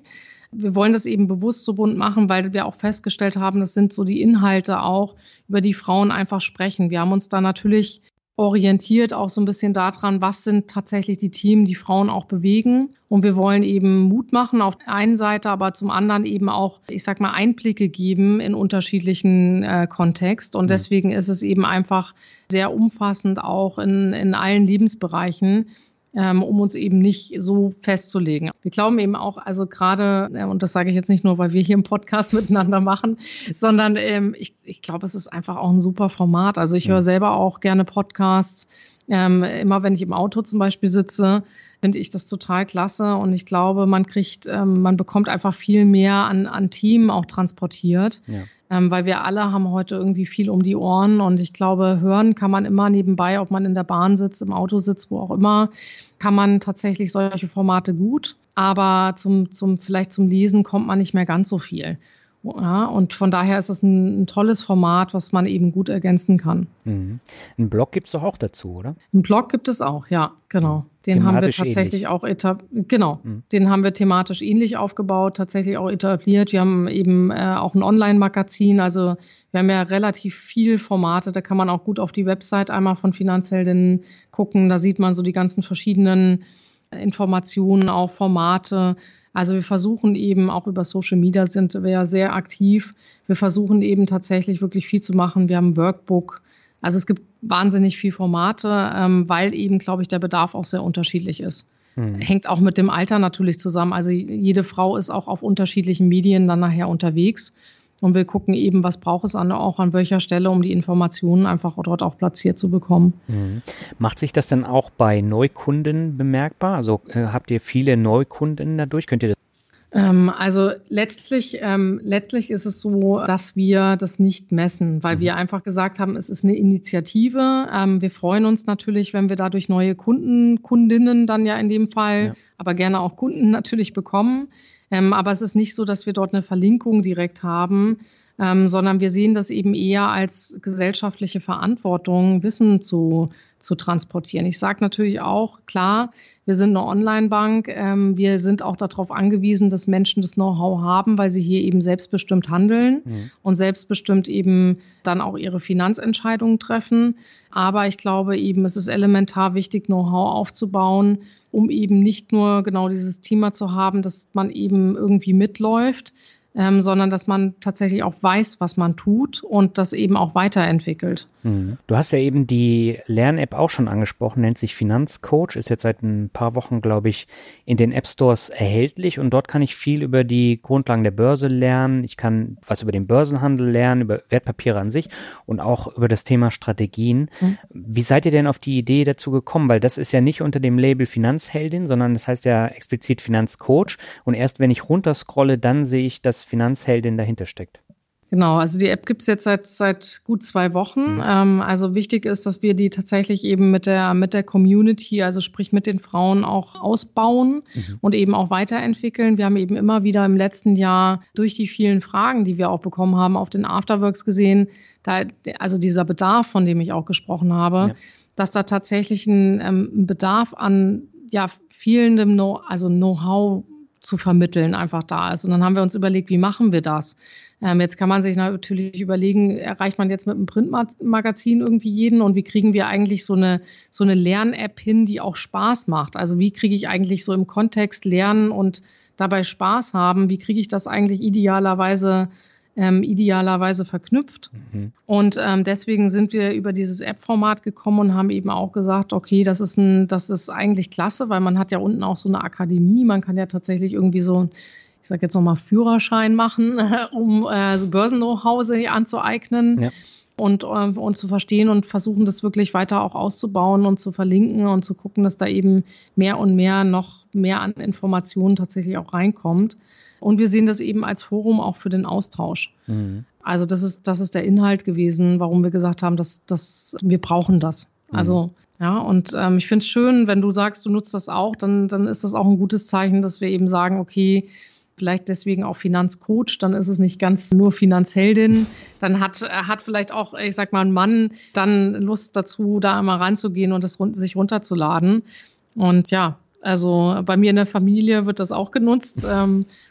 wir wollen das eben bewusst so bunt machen, weil wir auch festgestellt haben, das sind so die Inhalte auch, über die Frauen einfach sprechen. Wir haben uns da natürlich orientiert auch so ein bisschen daran, was sind tatsächlich die Themen, die Frauen auch bewegen. Und wir wollen eben Mut machen auf der einen Seite, aber zum anderen eben auch, ich sag mal, Einblicke geben in unterschiedlichen äh, Kontext. Und deswegen ist es eben einfach sehr umfassend auch in, in allen Lebensbereichen, ähm, um uns eben nicht so festzulegen. Wir glauben eben auch, also gerade, äh, und das sage ich jetzt nicht nur, weil wir hier im Podcast miteinander machen, sondern ähm, ich, ich glaube, es ist einfach auch ein super Format. Also ich höre selber auch gerne Podcasts. Ähm, immer wenn ich im Auto zum Beispiel sitze, finde ich das total klasse. Und ich glaube, man kriegt, ähm, man bekommt einfach viel mehr an, an Themen auch transportiert. Ja. Ähm, weil wir alle haben heute irgendwie viel um die Ohren. Und ich glaube, hören kann man immer nebenbei, ob man in der Bahn sitzt, im Auto sitzt, wo auch immer, kann man tatsächlich solche Formate gut. Aber zum, zum, vielleicht zum Lesen kommt man nicht mehr ganz so viel. Ja, und von daher ist es ein, ein tolles Format, was man eben gut ergänzen kann. Mhm. Einen Blog gibt es doch auch dazu, oder? Einen Blog gibt es auch, ja, genau. Den thematisch haben wir tatsächlich ähnlich. auch etabliert. Genau, mhm. den haben wir thematisch ähnlich aufgebaut, tatsächlich auch etabliert. Wir haben eben äh, auch ein Online-Magazin, also wir haben ja relativ viel Formate, da kann man auch gut auf die Website einmal von Finanzheldinnen gucken. Da sieht man so die ganzen verschiedenen Informationen, auch Formate. Also wir versuchen eben, auch über Social Media sind wir ja sehr aktiv. Wir versuchen eben tatsächlich wirklich viel zu machen. Wir haben ein Workbook. Also es gibt wahnsinnig viel Formate, ähm, weil eben, glaube ich, der Bedarf auch sehr unterschiedlich ist. Mhm. Hängt auch mit dem Alter natürlich zusammen. Also jede Frau ist auch auf unterschiedlichen Medien dann nachher unterwegs. Und wir gucken eben, was braucht es an, auch an welcher Stelle, um die Informationen einfach dort auch platziert zu bekommen. Mhm. Macht sich das dann auch bei Neukunden bemerkbar? Also äh, habt ihr viele Neukunden dadurch? Könnt ihr das? Ähm, also letztlich, ähm, letztlich ist es so, dass wir das nicht messen, weil mhm. wir einfach gesagt haben, es ist eine Initiative. Ähm, wir freuen uns natürlich, wenn wir dadurch neue Kunden, Kundinnen dann ja in dem Fall, ja. aber gerne auch Kunden natürlich bekommen. Ähm, aber es ist nicht so, dass wir dort eine Verlinkung direkt haben, ähm, sondern wir sehen das eben eher als gesellschaftliche Verantwortung, Wissen zu, zu transportieren. Ich sage natürlich auch, klar, wir sind eine Online-Bank. Ähm, wir sind auch darauf angewiesen, dass Menschen das Know-how haben, weil sie hier eben selbstbestimmt handeln mhm. und selbstbestimmt eben dann auch ihre Finanzentscheidungen treffen. Aber ich glaube eben, es ist elementar wichtig, Know-how aufzubauen, um eben nicht nur genau dieses Thema zu haben, dass man eben irgendwie mitläuft, ähm, sondern dass man tatsächlich auch weiß, was man tut und das eben auch weiterentwickelt. Mhm. Du hast ja eben die Lern-App auch schon angesprochen, nennt sich Finanzcoach, ist jetzt seit ein paar Wochen, glaube ich, in den App-Stores erhältlich und dort kann ich viel über die Grundlagen der Börse lernen, ich kann was über den Börsenhandel lernen, über Wertpapiere an sich und auch über das Thema Strategien. Mhm. Wie seid ihr denn auf die Idee dazu gekommen? Weil das ist ja nicht unter dem Label Finanzheldin, sondern das heißt ja explizit Finanzcoach und erst wenn ich runterscrolle, dann sehe ich, dass Finanzheldin dahinter steckt. Genau, also die App gibt es jetzt seit, seit gut zwei Wochen. Mhm. Ähm, also wichtig ist, dass wir die tatsächlich eben mit der, mit der Community, also sprich mit den Frauen auch ausbauen mhm. und eben auch weiterentwickeln. Wir haben eben immer wieder im letzten Jahr durch die vielen Fragen, die wir auch bekommen haben, auf den Afterworks gesehen, da, also dieser Bedarf, von dem ich auch gesprochen habe, ja. dass da tatsächlich ein, ähm, ein Bedarf an ja, fehlendem Know, also Know-how zu vermitteln einfach da ist. Und dann haben wir uns überlegt, wie machen wir das? Ähm, jetzt kann man sich natürlich überlegen, erreicht man jetzt mit einem Printmagazin irgendwie jeden und wie kriegen wir eigentlich so eine, so eine Lern-App hin, die auch Spaß macht? Also wie kriege ich eigentlich so im Kontext lernen und dabei Spaß haben? Wie kriege ich das eigentlich idealerweise Ähm, idealerweise verknüpft. Mhm. Und ähm, deswegen sind wir über dieses App-Format gekommen und haben eben auch gesagt, okay, das ist ein, das ist eigentlich klasse, weil man hat ja unten auch so eine Akademie, man kann ja tatsächlich irgendwie so, ich sage jetzt nochmal Führerschein machen, um äh, so Börsen-Know-how sich anzueignen. Ja. Und, und zu verstehen und versuchen, das wirklich weiter auch auszubauen und zu verlinken und zu gucken, dass da eben mehr und mehr noch mehr an Informationen tatsächlich auch reinkommt. Und wir sehen das eben als Forum auch für den Austausch. Mhm. Also das ist, das ist der Inhalt gewesen, warum wir gesagt haben, dass, dass wir brauchen das. Mhm. Also ja, und ähm, ich finde es schön, wenn du sagst, du nutzt das auch, dann, dann ist das auch ein gutes Zeichen, dass wir eben sagen, okay, vielleicht deswegen auch Finanzcoach, dann ist es nicht ganz nur Finanzheldin, dann hat, hat vielleicht auch, ich sag mal, ein Mann dann Lust dazu, da einmal ranzugehen und das sich runterzuladen. Und ja, also bei mir in der Familie wird das auch genutzt. Ähm,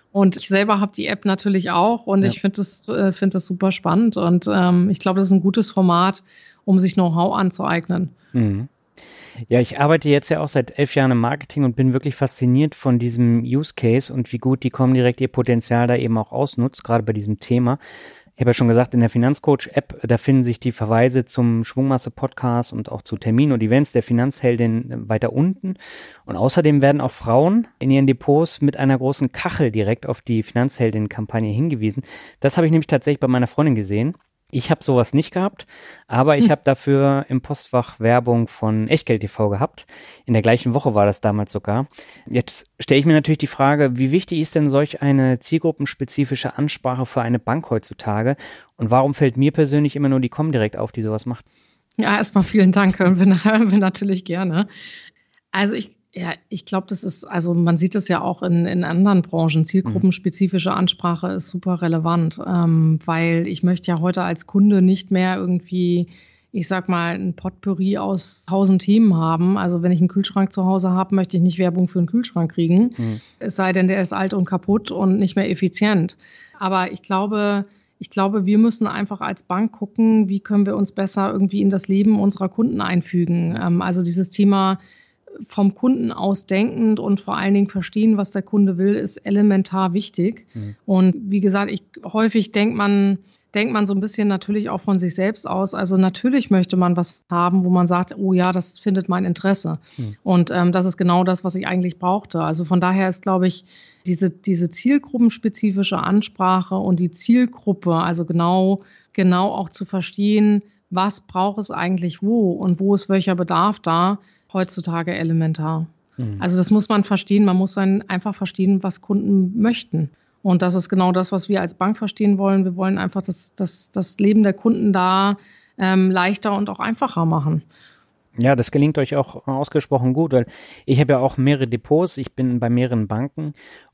Und ich selber habe die App natürlich auch und ja. ich finde das, äh, find das super spannend. Und ähm, ich glaube, das ist ein gutes Format, um sich Know-how anzueignen. Mhm. Ja, ich arbeite jetzt ja auch seit elf Jahren im Marketing und bin wirklich fasziniert von diesem Use Case und wie gut die Comdirect ihr Potenzial da eben auch ausnutzt, gerade bei diesem Thema. Ich habe ja schon gesagt, in der Finanzcoach-App, da finden sich die Verweise zum Schwungmasse-Podcast und auch zu Terminen und Events der Finanzheldin weiter unten. Und außerdem werden auch Frauen in ihren Depots mit einer großen Kachel direkt auf die Finanzheldin-Kampagne hingewiesen. Das habe ich nämlich tatsächlich bei meiner Freundin gesehen. Ich habe sowas nicht gehabt, aber ich hm. habe dafür im Postfach Werbung von Echtgeld T V gehabt. In der gleichen Woche war das damals sogar. Jetzt stelle ich mir natürlich die Frage, wie wichtig ist denn solch eine zielgruppenspezifische Ansprache für eine Bank heutzutage? Und warum fällt mir persönlich immer nur die Comdirect auf, die sowas macht? Ja, erstmal vielen Dank, hören wir, hören wir natürlich gerne. Also ich Ja, ich glaube, das ist, also man sieht es ja auch in, in anderen Branchen. Zielgruppenspezifische Ansprache ist super relevant, ähm, weil ich möchte ja heute als Kunde nicht mehr irgendwie, ich sag mal, ein Potpourri aus tausend Themen haben. Also wenn ich einen Kühlschrank zu Hause habe, möchte ich nicht Werbung für einen Kühlschrank kriegen. Mhm. Es sei denn, der ist alt und kaputt und nicht mehr effizient. Aber ich glaube, Ich glaube, wir müssen einfach als Bank gucken, wie können wir uns besser irgendwie in das Leben unserer Kunden einfügen. Ähm, also dieses Thema vom Kunden aus denkend und vor allen Dingen verstehen, was der Kunde will, ist elementar wichtig. Mhm. Und wie gesagt, ich, häufig denkt man, denkt man so ein bisschen natürlich auch von sich selbst aus. Also natürlich möchte man was haben, wo man sagt, oh ja, das findet mein Interesse. Mhm. Und ähm, das ist genau das, was ich eigentlich brauchte. Also von daher ist, glaube ich, diese, diese zielgruppenspezifische Ansprache und die Zielgruppe, also genau, genau auch zu verstehen, was braucht es eigentlich wo und wo ist welcher Bedarf da, heutzutage elementar. Mhm. Also das muss man verstehen. Man muss dann einfach verstehen, was Kunden möchten. Und das ist genau das, was wir als Bank verstehen wollen. Wir wollen einfach das, das, das Leben der Kunden da ähm, leichter und auch einfacher machen. Ja, das gelingt euch auch ausgesprochen gut, weil ich habe ja auch mehrere Depots. Ich bin bei mehreren Banken.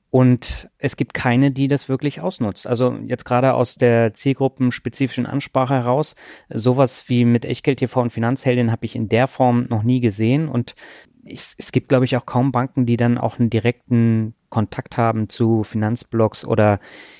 Und es gibt keine, die das wirklich ausnutzt. Also jetzt gerade aus der zielgruppenspezifischen Ansprache heraus, sowas wie mit Echtgeld T V und Finanzheldin habe ich in der Form noch nie gesehen. Und ich, es gibt, glaube ich, auch kaum Banken, die dann auch einen direkten Kontakt haben zu Finanzblogs oder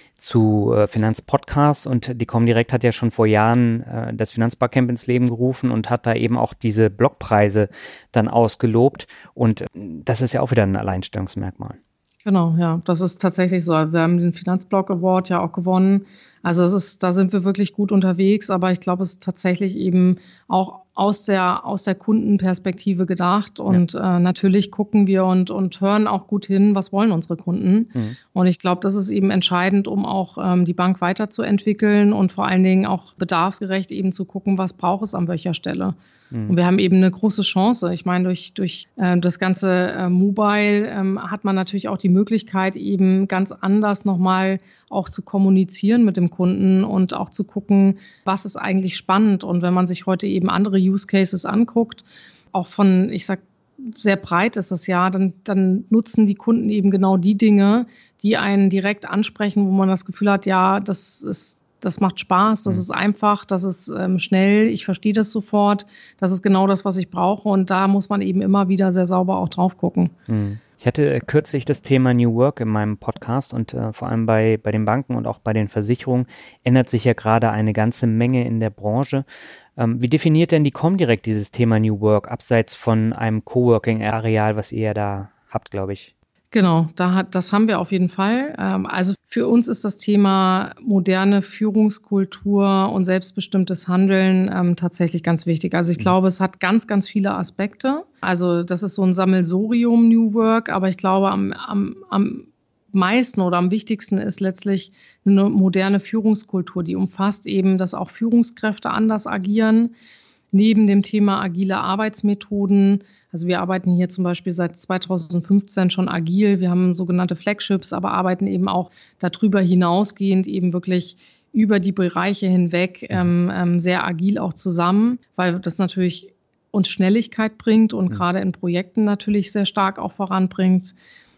zu äh, Finanzpodcasts. Und die Comdirect hat ja schon vor Jahren äh, das Finanzbarcamp ins Leben gerufen und hat da eben auch diese Blogpreise dann ausgelobt. Und äh, das ist ja auch wieder ein Alleinstellungsmerkmal. Genau, ja, das ist tatsächlich so. Wir haben den Finanzblog Award ja auch gewonnen. Also es ist, da sind wir wirklich gut unterwegs, aber ich glaube, es ist tatsächlich eben auch aus der, aus der Kundenperspektive gedacht. Und ja. äh, natürlich gucken wir und, und hören auch gut hin, was wollen unsere Kunden. Mhm. Und ich glaube, das ist eben entscheidend, um auch ähm, die Bank weiterzuentwickeln und vor allen Dingen auch bedarfsgerecht eben zu gucken, was braucht es an welcher Stelle. Mhm. Und wir haben eben eine große Chance. Ich meine, durch, durch äh, das ganze äh, Mobile ähm, hat man natürlich auch die Möglichkeit, eben ganz anders nochmal auch zu kommunizieren mit dem Kunden und auch zu gucken, was ist eigentlich spannend. Und wenn man sich heute eben andere Use Cases anguckt, auch von, ich sag, sehr breit ist das ja, dann, dann nutzen die Kunden eben genau die Dinge, die einen direkt ansprechen, wo man das Gefühl hat, ja, das ist, das macht Spaß, das mhm. ist einfach, das ist ähm, schnell, ich verstehe das sofort, das ist genau das, was ich brauche. Und da muss man eben immer wieder sehr sauber auch drauf gucken. Mhm. Ich hatte kürzlich das Thema New Work in meinem Podcast und äh, vor allem bei, bei den Banken und auch bei den Versicherungen ändert sich ja gerade eine ganze Menge in der Branche. Ähm, wie definiert denn die Comdirect dieses Thema New Work, abseits von einem Coworking-Areal, was ihr ja da habt, glaube ich? Genau, da hat, das haben wir auf jeden Fall. Ähm, also für uns ist das Thema moderne Führungskultur und selbstbestimmtes Handeln ähm, tatsächlich ganz wichtig. Also ich glaube, es hat ganz, ganz viele Aspekte. Also das ist so ein Sammelsurium New Work, aber ich glaube, am, am, am meisten oder am wichtigsten ist letztlich eine moderne Führungskultur, die umfasst eben, dass auch Führungskräfte anders agieren. Neben dem Thema agile Arbeitsmethoden, also wir arbeiten hier zum Beispiel seit zweitausendfünfzehn schon agil, wir haben sogenannte Flagships, aber arbeiten eben auch darüber hinausgehend eben wirklich über die Bereiche hinweg ähm, ähm, sehr agil auch zusammen, weil das natürlich uns Schnelligkeit bringt und mhm. gerade in Projekten natürlich sehr stark auch voranbringt.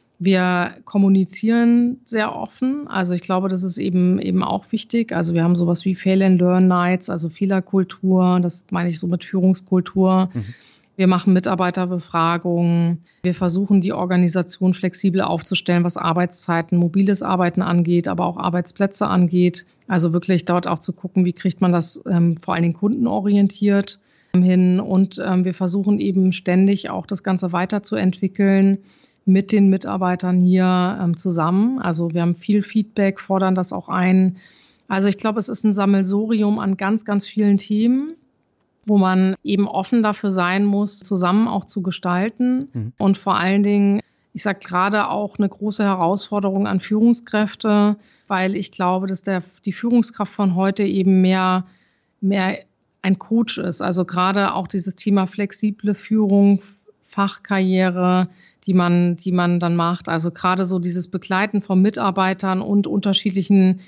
Wir kommunizieren sehr offen, also ich glaube, das ist eben eben auch wichtig. Also wir haben sowas wie Fail and Learn Nights, also Fehlerkultur, das meine ich so mit Führungskultur. Mhm. Wir machen Mitarbeiterbefragungen. Wir versuchen, die Organisation flexibel aufzustellen, was Arbeitszeiten, mobiles Arbeiten angeht, aber auch Arbeitsplätze angeht. Also wirklich dort auch zu gucken, wie kriegt man das ähm, vor allen Dingen kundenorientiert ähm, hin. Und ähm, wir versuchen eben ständig auch das Ganze weiterzuentwickeln mit den Mitarbeitern hier ähm, zusammen. Also wir haben viel Feedback, fordern das auch ein. Also ich glaube, es ist ein Sammelsurium an ganz, ganz vielen Themen, wo man eben offen dafür sein muss, zusammen auch zu gestalten. Mhm. Und vor allen Dingen, ich sage gerade auch eine große Herausforderung an Führungskräfte, weil ich glaube, dass der, die Führungskraft von heute eben mehr, mehr ein Coach ist. Also gerade auch dieses Thema flexible Führung, Fachkarriere, die man, die man dann macht. Also gerade so dieses Begleiten von Mitarbeitern und unterschiedlichen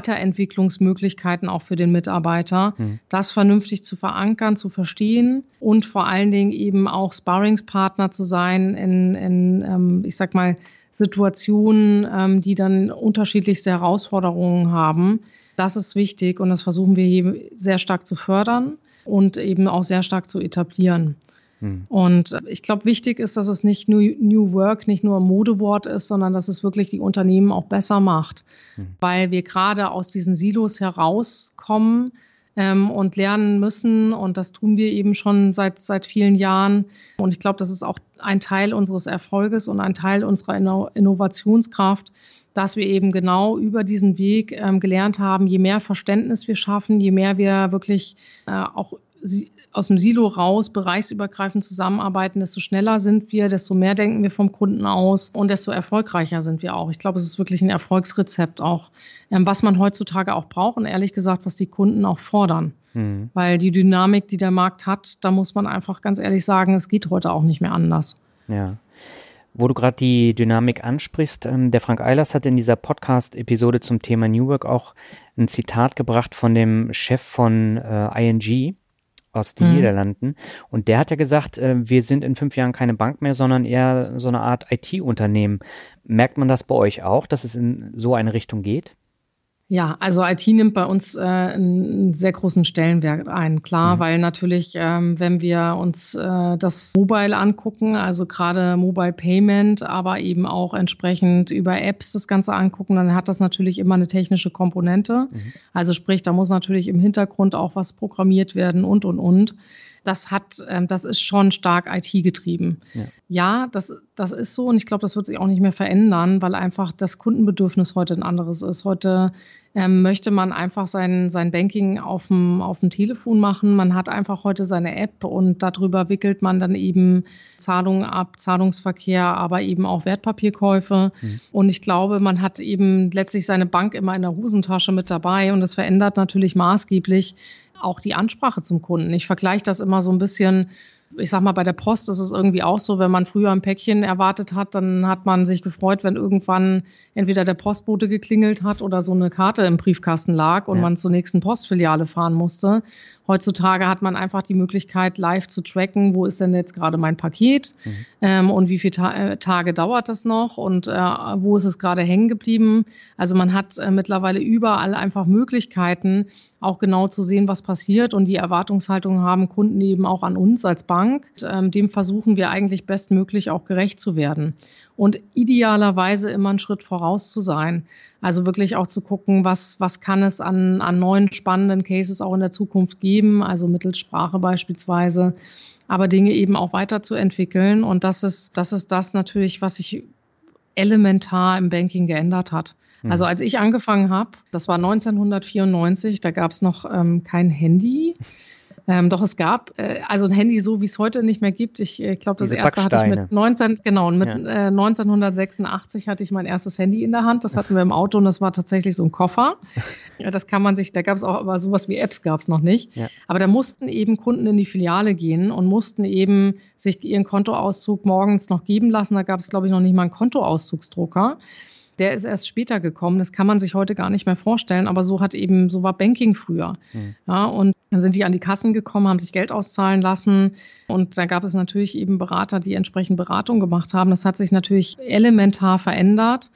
Weiterentwicklungsmöglichkeiten auch für den Mitarbeiter, mhm. das vernünftig zu verankern, zu verstehen und vor allen Dingen eben auch Sparringspartner zu sein in, in ähm, ich sag mal, Situationen, ähm, die dann unterschiedlichste Herausforderungen haben. Das ist wichtig und das versuchen wir hier sehr stark zu fördern und eben auch sehr stark zu etablieren. Und ich glaube, wichtig ist, dass es nicht nur New Work, nicht nur ein Modewort ist, sondern dass es wirklich die Unternehmen auch besser macht, mhm. weil wir gerade aus diesen Silos herauskommen ähm, und lernen müssen. Und das tun wir eben schon seit, seit vielen Jahren. Und ich glaube, das ist auch ein Teil unseres Erfolges und ein Teil unserer Inno- Innovationskraft, dass wir eben genau über diesen Weg ähm, gelernt haben, je mehr Verständnis wir schaffen, je mehr wir wirklich äh, auch aus dem Silo raus, bereichsübergreifend zusammenarbeiten, desto schneller sind wir, desto mehr denken wir vom Kunden aus und desto erfolgreicher sind wir auch. Ich glaube, es ist wirklich ein Erfolgsrezept auch, was man heutzutage auch braucht und ehrlich gesagt, was die Kunden auch fordern. Mhm. Weil die Dynamik, die der Markt hat, da muss man einfach ganz ehrlich sagen, es geht heute auch nicht mehr anders. Ja. Wo du gerade die Dynamik ansprichst, ähm, der Frank Eilers hat in dieser Podcast-Episode zum Thema New Work auch ein Zitat gebracht von dem Chef von äh, I N G aus den mhm. Niederlanden. Und der hat ja gesagt, äh, wir sind in fünf Jahren keine Bank mehr, sondern eher so eine Art I T-Unternehmen. Merkt man das bei euch auch, dass es in so eine Richtung geht? Ja, also I T nimmt bei uns äh, einen sehr großen Stellenwert ein, klar, mhm. weil natürlich, ähm, wenn wir uns äh, das Mobile angucken, also gerade Mobile Payment, aber eben auch entsprechend über Apps das Ganze angucken, dann hat das natürlich immer eine technische Komponente. Mhm. Also sprich, da muss natürlich im Hintergrund auch was programmiert werden und, und, und. Das hat, ähm, das ist schon stark I T getrieben. Ja, ja das, das ist so und ich glaube, das wird sich auch nicht mehr verändern, weil einfach das Kundenbedürfnis heute ein anderes ist. Heute ähm, möchte man einfach sein, sein Banking auf dem, auf dem Telefon machen. Man hat einfach heute seine App und darüber wickelt man dann eben Zahlungen ab, Zahlungsverkehr, aber eben auch Wertpapierkäufe. Mhm. Und ich glaube, man hat eben letztlich seine Bank immer in der Hosentasche mit dabei und das verändert natürlich maßgeblich auch die Ansprache zum Kunden. Ich vergleiche das immer so ein bisschen, ich sag mal, bei der Post ist es irgendwie auch so, wenn man früher ein Päckchen erwartet hat, dann hat man sich gefreut, wenn irgendwann entweder der Postbote geklingelt hat oder so eine Karte im Briefkasten lag und ja. man zur nächsten Postfiliale fahren musste. Heutzutage hat man einfach die Möglichkeit, live zu tracken, wo ist denn jetzt gerade mein Paket mhm. ähm, und wie viele Ta- Tage dauert das noch und äh, wo ist es gerade hängen geblieben. Also man hat äh, mittlerweile überall einfach Möglichkeiten, auch genau zu sehen, was passiert und die Erwartungshaltung haben Kunden eben auch an uns als Bank. Und, ähm, dem versuchen wir eigentlich bestmöglich auch gerecht zu werden und idealerweise immer einen Schritt voraus zu sein. Also wirklich auch zu gucken, was, was kann es an, an neuen spannenden Cases auch in der Zukunft geben, also mittels Sprache beispielsweise, aber Dinge eben auch weiterzuentwickeln. Und das ist, das ist das natürlich, was sich elementar im Banking geändert hat. Mhm. Also als ich angefangen habe, das war neunzehnhundertvierundneunzig, da gab es noch ähm, kein Handy. Ähm, doch es gab äh, also ein Handy so, wie es heute nicht mehr gibt. Ich äh, glaube, das Diese erste hatte ich mit neunzehn, genau, mit ja. äh, neunzehnhundertsechsundachtzig hatte ich mein erstes Handy in der Hand. Das hatten wir im Auto und das war tatsächlich so ein Koffer. Ja, das kann man sich, da gab es auch, aber sowas wie Apps gab es noch nicht. Ja. Aber da mussten eben Kunden in die Filiale gehen und mussten eben sich ihren Kontoauszug morgens noch geben lassen. Da gab es, glaube ich, noch nicht mal einen Kontoauszugsdrucker. Der ist erst später gekommen. Das kann man sich heute gar nicht mehr vorstellen. Aber so hat eben, so war Banking früher. Mhm. Ja, und dann sind die an die Kassen gekommen, haben sich Geld auszahlen lassen. Und da gab es natürlich eben Berater, die entsprechend Beratung gemacht haben. Das hat sich natürlich elementar verändert.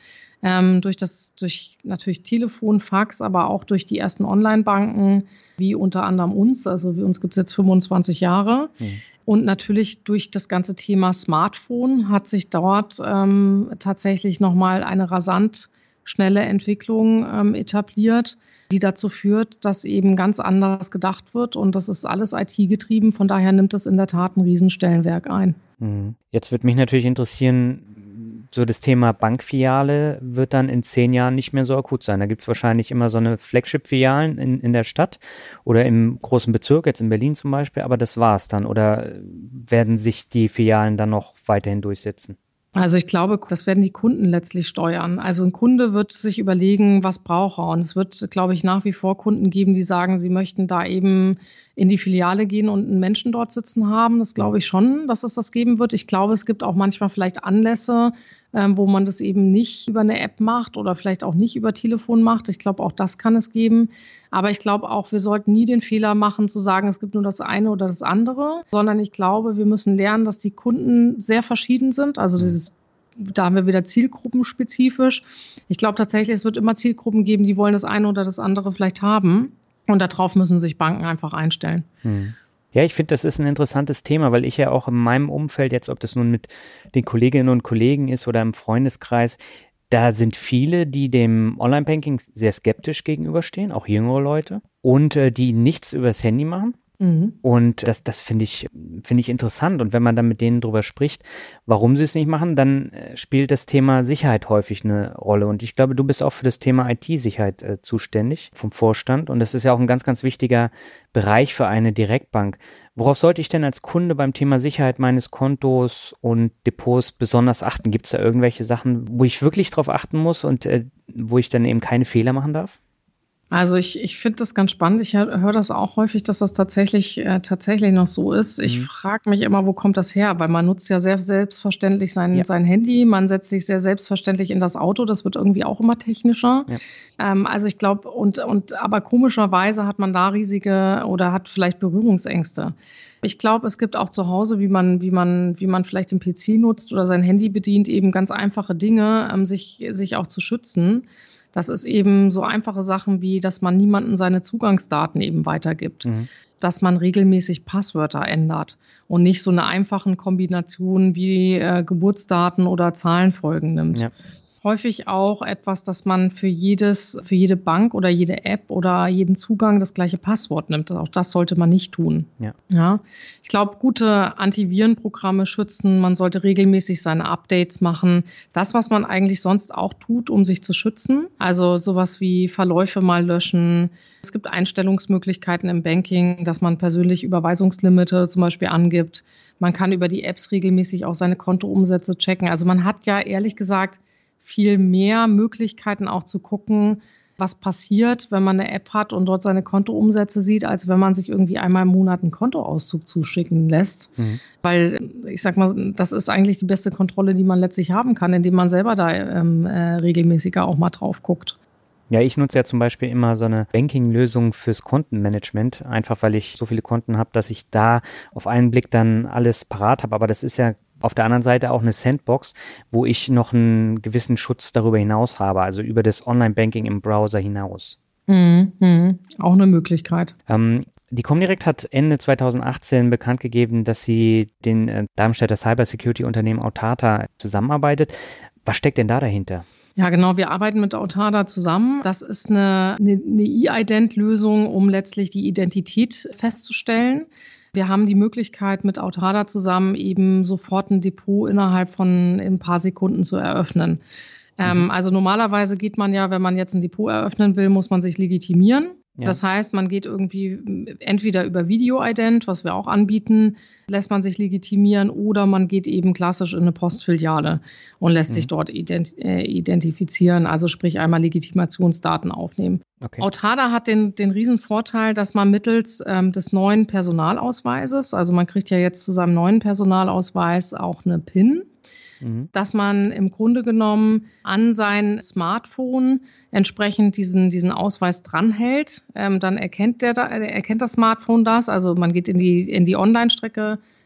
ähm, durch das, durch natürlich Telefon, Fax, aber auch durch die ersten Online-Banken, wie unter anderem uns, also wie uns gibt es jetzt fünfundzwanzig Jahre. Mhm. Und natürlich durch das ganze Thema Smartphone hat sich dort ähm, tatsächlich nochmal eine rasant schnelle Entwicklung ähm, etabliert, die dazu führt, dass eben ganz anders gedacht wird. Und das ist alles I T-getrieben. Von daher nimmt es in der Tat einen Riesenstellenwert ein. Jetzt würde mich natürlich interessieren, so das Thema Bankfiliale wird dann in zehn Jahren nicht mehr so akut sein. Da gibt es wahrscheinlich immer so eine Flagship-Filialen in, in der Stadt oder im großen Bezirk, jetzt in Berlin zum Beispiel, aber das war es dann. Oder werden sich die Filialen dann noch weiterhin durchsetzen? Also ich glaube, das werden die Kunden letztlich steuern. Also ein Kunde wird sich überlegen, was braucht er. Und es wird, glaube ich, nach wie vor Kunden geben, die sagen, sie möchten da eben in die Filiale gehen und einen Menschen dort sitzen haben. Das glaube ich schon, dass es das geben wird. Ich glaube, es gibt auch manchmal vielleicht Anlässe, ähm, wo man das eben nicht über eine App macht oder vielleicht auch nicht über Telefon macht. Ich glaube, auch das kann es geben. Aber ich glaube auch, wir sollten nie den Fehler machen, zu sagen, es gibt nur das eine oder das andere, sondern ich glaube, wir müssen lernen, dass die Kunden sehr verschieden sind. Also dieses Da haben wir wieder zielgruppenspezifisch. Ich glaube tatsächlich, es wird immer Zielgruppen geben, die wollen das eine oder das andere vielleicht haben. Und darauf müssen sich Banken einfach einstellen. Hm. Ja, ich finde, das ist ein interessantes Thema, weil ich ja auch in meinem Umfeld, jetzt ob das nun mit den Kolleginnen und Kollegen ist oder im Freundeskreis, da sind viele, die dem Online-Banking sehr skeptisch gegenüberstehen, auch jüngere Leute, und äh, die nichts übers Handy machen. Mhm. Und das, das finde ich, finde ich interessant. Und wenn man dann mit denen drüber spricht, warum sie es nicht machen, dann äh, spielt das Thema Sicherheit häufig eine Rolle. Und ich glaube, du bist auch für das Thema I T-Sicherheit äh, zuständig vom Vorstand. Und das ist ja auch ein ganz, ganz wichtiger Bereich für eine Direktbank. Worauf sollte ich denn als Kunde beim Thema Sicherheit meines Kontos und Depots besonders achten? Gibt es da irgendwelche Sachen, wo ich wirklich drauf achten muss und äh, wo ich dann eben keine Fehler machen darf? Also ich, ich finde das ganz spannend. Ich höre hör das auch häufig, dass das tatsächlich, äh, tatsächlich noch so ist. Ich mhm. frage mich immer, wo kommt das her? Weil man nutzt ja sehr selbstverständlich sein, ja. sein Handy. Man setzt sich sehr selbstverständlich in das Auto. Das wird irgendwie auch immer technischer. Ja. Ähm, also ich glaube, und, und aber komischerweise hat man da riesige oder hat vielleicht Berührungsängste. Ich glaube, es gibt auch zu Hause, wie man, wie man, wie man vielleicht den P C nutzt oder sein Handy bedient, eben ganz einfache Dinge, ähm, sich, sich auch zu schützen. Das ist eben so einfache Sachen wie, dass man niemandem seine Zugangsdaten eben weitergibt, mhm. dass man regelmäßig Passwörter ändert und nicht so eine einfachen Kombination wie äh, Geburtsdaten oder Zahlenfolgen nimmt. Ja. Häufig auch etwas, dass man für jedes, für jede Bank oder jede App oder jeden Zugang das gleiche Passwort nimmt. Auch das sollte man nicht tun. Ja. Ja. Ich glaube, gute Antivirenprogramme schützen. Man sollte regelmäßig seine Updates machen. Das, was man eigentlich sonst auch tut, um sich zu schützen. Also sowas wie Verläufe mal löschen. Es gibt Einstellungsmöglichkeiten im Banking, dass man persönlich Überweisungslimite zum Beispiel angibt. Man kann über die Apps regelmäßig auch seine Kontoumsätze checken. Also man hat ja ehrlich gesagt viel mehr Möglichkeiten auch zu gucken, was passiert, wenn man eine App hat und dort seine Kontoumsätze sieht, als wenn man sich irgendwie einmal im Monat einen Kontoauszug zuschicken lässt. Mhm. Weil ich sag mal, das ist eigentlich die beste Kontrolle, die man letztlich haben kann, indem man selber da ähm, äh, regelmäßiger auch mal drauf guckt. Ja, ich nutze ja zum Beispiel immer so eine Banking-Lösung fürs Kontenmanagement, einfach weil ich so viele Konten habe, dass ich da auf einen Blick dann alles parat habe. Aber das ist ja auf der anderen Seite auch eine Sandbox, wo ich noch einen gewissen Schutz darüber hinaus habe, also über das Online-Banking im Browser hinaus. Mhm, mh, auch eine Möglichkeit. Ähm, die Comdirect hat Ende zweitausendachtzehn bekannt gegeben, dass sie den äh, Darmstädter Cybersecurity-Unternehmen Authata zusammenarbeitet. Was steckt denn da dahinter? Ja, genau. Wir arbeiten mit Authata zusammen. Das ist eine, eine, eine E-Ident-Lösung, um letztlich die Identität festzustellen. Wir haben die Möglichkeit, mit Authata zusammen eben sofort ein Depot innerhalb von ein paar Sekunden zu eröffnen. Mhm. Ähm, also normalerweise geht man ja, wenn man jetzt ein Depot eröffnen will, muss man sich legitimieren. Ja. Das heißt, man geht irgendwie entweder über Video-Ident, was wir auch anbieten, lässt man sich legitimieren, oder man geht eben klassisch in eine Postfiliale und lässt mhm. sich dort ident- äh, identifizieren, also sprich einmal Legitimationsdaten aufnehmen. Okay. Authata hat den, den riesen Vorteil, dass man mittels ähm, des neuen Personalausweises, also man kriegt ja jetzt zu seinem neuen Personalausweis auch eine P I N, mhm. dass man im Grunde genommen an sein Smartphone entsprechend diesen, diesen Ausweis dranhält. Ähm, dann erkennt, der, erkennt das Smartphone das. Also man geht in die, in die Online-Strecke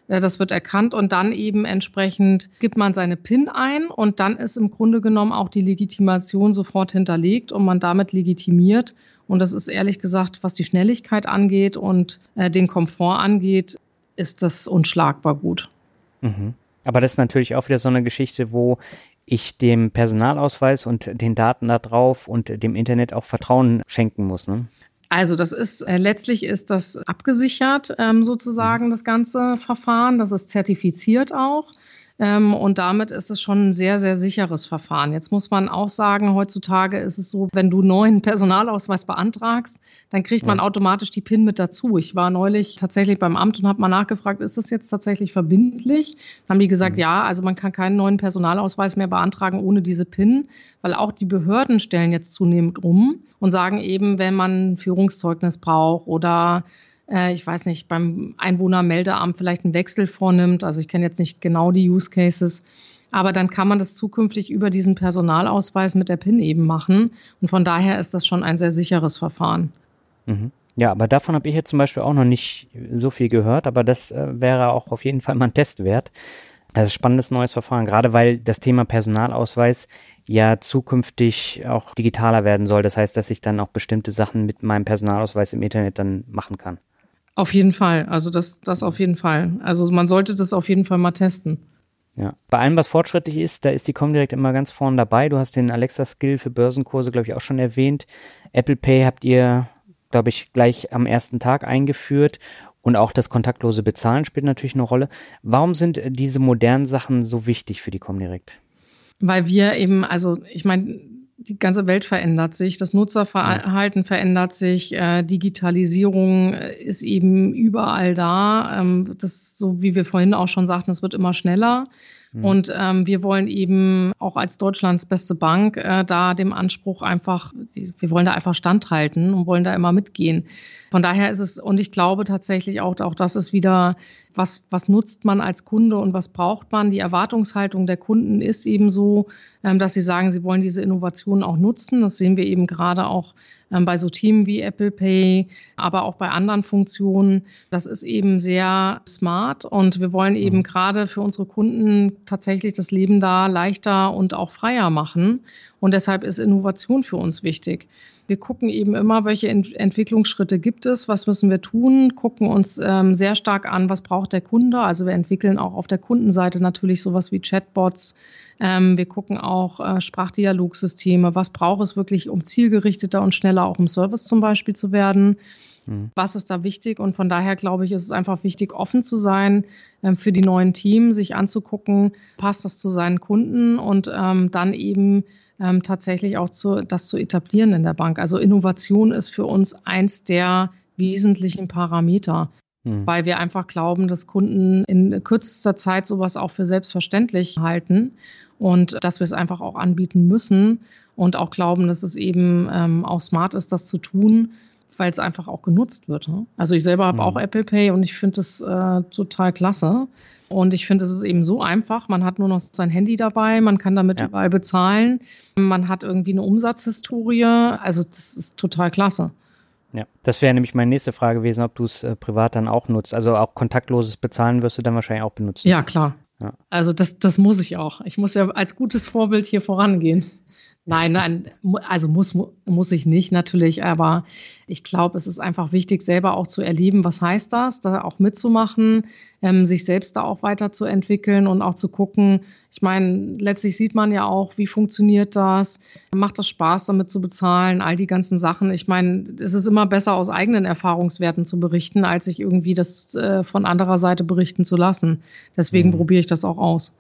Das wird erkannt und dann eben entsprechend gibt man seine PIN ein und dann ist im Grunde genommen auch die Legitimation sofort hinterlegt und man damit legitimiert. Und das ist ehrlich gesagt, was die Schnelligkeit angeht und äh, den Komfort angeht, ist das unschlagbar gut. Mhm. Aber das ist natürlich auch wieder so eine Geschichte, wo ich dem Personalausweis und den Daten da drauf und dem Internet auch Vertrauen schenken muss, ne? Also das ist, äh, letztlich ist das abgesichert, ähm, sozusagen, mhm. das ganze Verfahren. Das ist zertifiziert auch. Ähm, und damit ist es schon ein sehr, sehr sicheres Verfahren. Jetzt muss man auch sagen, heutzutage ist es so, wenn du einen neuen Personalausweis beantragst, dann kriegt man ja. automatisch die PIN mit dazu. Ich war neulich tatsächlich beim Amt und habe mal nachgefragt, ist das jetzt tatsächlich verbindlich? Dann haben die gesagt, mhm. ja, also man kann keinen neuen Personalausweis mehr beantragen ohne diese PIN, weil auch die Behörden stellen jetzt zunehmend um und sagen eben, wenn man ein Führungszeugnis braucht oder ich weiß nicht, beim Einwohnermeldeamt vielleicht einen Wechsel vornimmt. Also ich kenne jetzt nicht genau die Use Cases, aber dann kann man das zukünftig über diesen Personalausweis mit der PIN eben machen. Und von daher ist das schon ein sehr sicheres Verfahren. Mhm. Ja, aber davon habe ich jetzt zum Beispiel auch noch nicht so viel gehört, aber das äh, wäre auch auf jeden Fall mal ein Test wert. Also spannendes neues Verfahren, gerade weil das Thema Personalausweis ja zukünftig auch digitaler werden soll. Das heißt, dass ich dann auch bestimmte Sachen mit meinem Personalausweis im Internet dann machen kann. Auf jeden Fall, also das, das auf jeden Fall. Also man sollte das auf jeden Fall mal testen. Ja. Bei allem, was fortschrittlich ist, da ist die Comdirect immer ganz vorne dabei. Du hast den Alexa-Skill für Börsenkurse, glaube ich, auch schon erwähnt. Apple Pay habt ihr, glaube ich, gleich am ersten Tag eingeführt. Und auch das kontaktlose Bezahlen spielt natürlich eine Rolle. Warum sind diese modernen Sachen so wichtig für die Comdirect? Weil wir eben, also ich meine, die ganze Welt verändert sich, das Nutzerverhalten verändert sich, äh, Digitalisierung ist eben überall da. Ähm, das, so wie wir vorhin auch schon sagten, es wird immer schneller. Mhm. Und ähm, wir wollen eben auch als Deutschlands beste Bank äh, da dem Anspruch einfach, wir wollen da einfach standhalten und wollen da immer mitgehen. Von daher ist es, und ich glaube tatsächlich auch, auch das ist wieder, was, was nutzt man als Kunde und was braucht man? Die Erwartungshaltung der Kunden ist eben so, ähm, dass sie sagen, sie wollen diese Innovationen auch nutzen. Das sehen wir eben gerade auch ähm, bei so Themen wie Apple Pay, aber auch bei anderen Funktionen. Das ist eben sehr smart und wir wollen eben gerade für unsere Kunden tatsächlich das Leben da leichter und auch freier machen. Und deshalb ist Innovation für uns wichtig. Wir gucken eben immer, welche Ent- Entwicklungsschritte gibt es, was müssen wir tun, gucken uns ähm, sehr stark an, was braucht der Kunde. Also wir entwickeln auch auf der Kundenseite natürlich sowas wie Chatbots. Ähm, wir gucken auch äh, Sprachdialogsysteme. Was braucht es wirklich, um zielgerichteter und schneller auch im Service zum Beispiel zu werden? Mhm. Was ist da wichtig? Und von daher glaube ich, ist es einfach wichtig, offen zu sein ähm, für die neuen Teams, sich anzugucken, passt das zu seinen Kunden und ähm, dann eben Ähm, tatsächlich auch zu, das zu etablieren in der Bank. Also Innovation ist für uns eins der wesentlichen Parameter, mhm. weil wir einfach glauben, dass Kunden in kürzester Zeit sowas auch für selbstverständlich halten und dass wir es einfach auch anbieten müssen und auch glauben, dass es eben ähm, auch smart ist, das zu tun, weil es einfach auch genutzt wird. Ne? Also ich selber habe mhm. auch Apple Pay und ich finde das äh, total klasse. Und ich finde, es ist eben so einfach. Man hat nur noch sein Handy dabei, man kann damit ja. überall bezahlen. Man hat irgendwie eine Umsatzhistorie. Also das ist total klasse. Ja, das wäre nämlich meine nächste Frage gewesen, ob du es äh, privat dann auch nutzt. Also auch kontaktloses Bezahlen wirst du dann wahrscheinlich auch benutzen. Ja, klar. Ja. Also das, das muss ich auch. Ich muss ja als gutes Vorbild hier vorangehen. Nein, nein, also muss, muss ich nicht natürlich, aber ich glaube, es ist einfach wichtig, selber auch zu erleben, was heißt das, da auch mitzumachen, ähm, sich selbst da auch weiterzuentwickeln und auch zu gucken. Ich meine, letztlich sieht man ja auch, wie funktioniert das, macht das Spaß, damit zu bezahlen, all die ganzen Sachen. Ich meine, es ist immer besser, aus eigenen Erfahrungswerten zu berichten, als sich irgendwie das äh, von anderer Seite berichten zu lassen. Deswegen mhm. probiere ich das auch aus.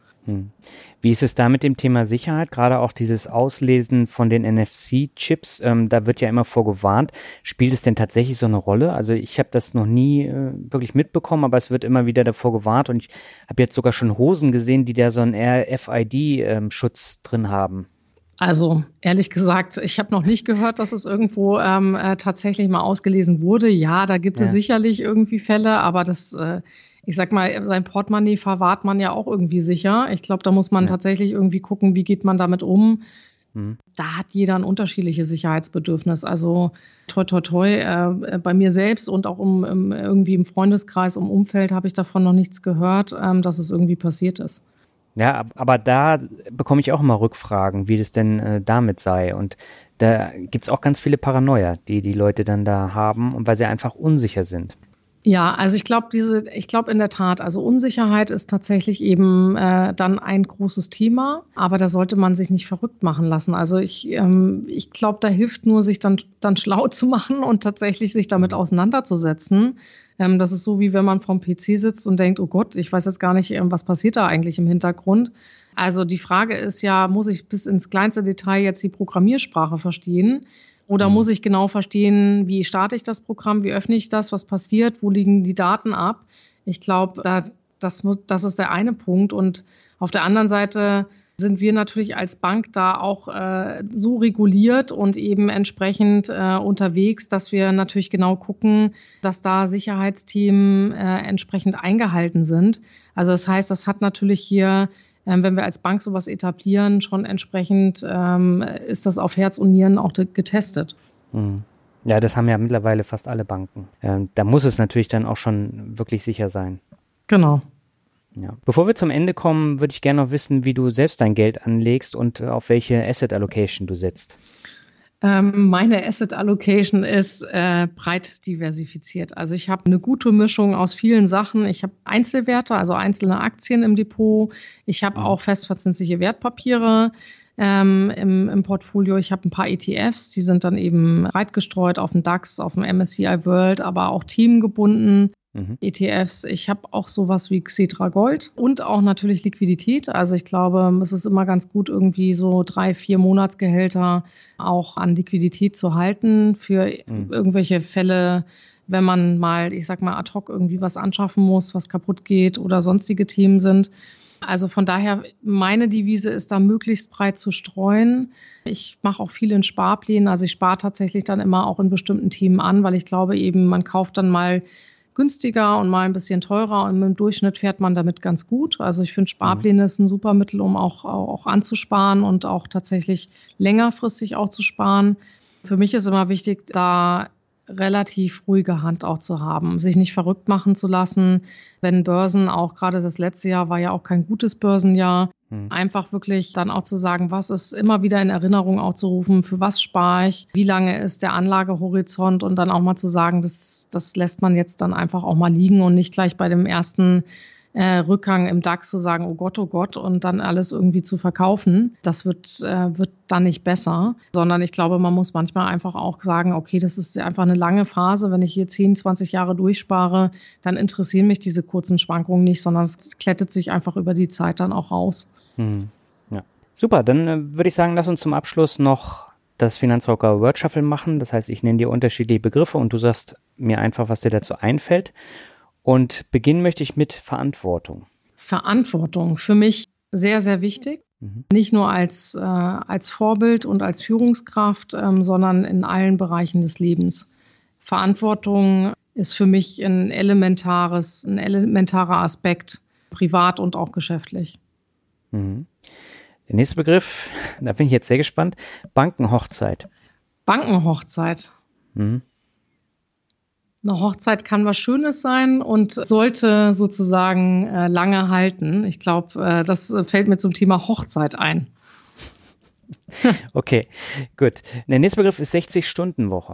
Wie ist es da mit dem Thema Sicherheit? Gerade auch dieses Auslesen von den N F C-Chips, ähm, da wird ja immer vorgewarnt. Spielt es denn tatsächlich so eine Rolle? Also ich habe das noch nie äh, wirklich mitbekommen, aber es wird immer wieder davor gewarnt und ich habe jetzt sogar schon Hosen gesehen, die da so einen R F I D-Schutz drin haben. Also ehrlich gesagt, ich habe noch nicht gehört, dass es irgendwo ähm, äh, tatsächlich mal ausgelesen wurde. Ja, da gibt ja. es sicherlich irgendwie Fälle, aber das... Äh, Ich sag mal, sein Portemonnaie verwahrt man ja auch irgendwie sicher. Ich glaube, da muss man ja. tatsächlich irgendwie gucken, wie geht man damit um. Mhm. Da hat jeder ein unterschiedliches Sicherheitsbedürfnis. Also toi, toi, toi, äh, bei mir selbst und auch um, im, irgendwie im Freundeskreis, im Umfeld habe ich davon noch nichts gehört, ähm, dass es irgendwie passiert ist. Ja, ab- aber da bekomme ich auch immer Rückfragen, wie das denn äh, damit sei. Und da gibt's auch ganz viele Paranoia, die die Leute dann da haben, und weil sie einfach unsicher sind. Ja, also ich glaube, diese, ich glaube in der Tat, also Unsicherheit ist tatsächlich eben äh, dann ein großes Thema, aber da sollte man sich nicht verrückt machen lassen. Also ich, ähm, ich glaube, da hilft nur, sich dann, dann schlau zu machen und tatsächlich sich damit auseinanderzusetzen. Ähm, das ist so, wie wenn man vorm P C sitzt und denkt, oh Gott, ich weiß jetzt gar nicht, ähm, was passiert da eigentlich im Hintergrund. Also die Frage ist ja, muss ich bis ins kleinste Detail jetzt die Programmiersprache verstehen? Oder Mhm. muss ich genau verstehen, wie starte ich das Programm, wie öffne ich das, was passiert, wo liegen die Daten ab? Ich glaube, da, das, mu- das ist der eine Punkt. Und auf der anderen Seite sind wir natürlich als Bank da auch äh, so reguliert und eben entsprechend äh, unterwegs, dass wir natürlich genau gucken, dass da Sicherheitsthemen äh, entsprechend eingehalten sind. Also das heißt, das hat natürlich hier, ähm, wenn wir als Bank sowas etablieren, schon entsprechend ähm, ist das auf Herz und Nieren auch de- getestet. Mhm. Ja, das haben ja mittlerweile fast alle Banken. Ähm, da muss es natürlich dann auch schon wirklich sicher sein. Genau. Ja. Bevor wir zum Ende kommen, würde ich gerne noch wissen, wie du selbst dein Geld anlegst und äh, auf welche Asset Allocation du setzt. Ähm, meine Asset Allocation ist äh, breit diversifiziert. Also ich habe eine gute Mischung aus vielen Sachen. Ich habe Einzelwerte, also einzelne Aktien im Depot. Ich habe Mhm. auch festverzinsliche Wertpapiere ähm, im, im Portfolio. Ich habe ein paar E T Fs, die sind dann eben breit gestreut auf den DAX, auf dem M S C I World, aber auch themengebunden. Mhm. E T Fs. Ich habe auch sowas wie Xetra Gold und auch natürlich Liquidität. Also ich glaube, es ist immer ganz gut, irgendwie so drei, vier Monatsgehälter auch an Liquidität zu halten für Mhm. irgendwelche Fälle, wenn man mal, ich sag mal, ad hoc irgendwie was anschaffen muss, was kaputt geht oder sonstige Themen sind. Also von daher, meine Devise ist da möglichst breit zu streuen. Ich mache auch viel in Sparplänen. Also ich spare tatsächlich dann immer auch in bestimmten Themen an, weil ich glaube eben, man kauft dann mal günstiger und mal ein bisschen teurer und im Durchschnitt fährt man damit ganz gut. Also ich finde, Sparpläne ist ein super Mittel, um auch, auch anzusparen und auch tatsächlich längerfristig auch zu sparen. Für mich ist immer wichtig, da relativ ruhige Hand auch zu haben, sich nicht verrückt machen zu lassen, wenn Börsen, auch gerade das letzte Jahr war ja auch kein gutes Börsenjahr, Mhm. einfach wirklich dann auch zu sagen, was ist immer wieder in Erinnerung auch zu rufen, für was spare ich, wie lange ist der Anlagehorizont und dann auch mal zu sagen, das, das lässt man jetzt dann einfach auch mal liegen und nicht gleich bei dem ersten äh, Rückgang im DAX zu sagen, oh Gott, oh Gott, und dann alles irgendwie zu verkaufen. Das wird, äh, wird dann nicht besser, sondern ich glaube, man muss manchmal einfach auch sagen, okay, das ist einfach eine lange Phase. Wenn ich hier zehn, zwanzig Jahre durchspare, dann interessieren mich diese kurzen Schwankungen nicht, sondern es klettet sich einfach über die Zeit dann auch raus. Mhm. Ja. Super, dann äh, würde ich sagen, lass uns zum Abschluss noch das Finanzrocker Word Shuffle machen. Das heißt, ich nenne dir unterschiedliche Begriffe und du sagst mir einfach, was dir dazu einfällt. Und beginnen möchte ich mit Verantwortung. Verantwortung für mich sehr, sehr wichtig. Mhm. Nicht nur als, äh, als Vorbild und als Führungskraft, ähm, sondern in allen Bereichen des Lebens. Verantwortung ist für mich ein elementares, ein elementarer Aspekt, privat und auch geschäftlich. Mhm. Der nächste Begriff, da bin ich jetzt sehr gespannt, Bankenhochzeit. Bankenhochzeit. Mhm. Eine Hochzeit kann was Schönes sein und sollte sozusagen äh, lange halten. Ich glaube, äh, das fällt mir zum Thema Hochzeit ein. Okay, gut. Der nächste Begriff ist sechzig-Stunden-Woche.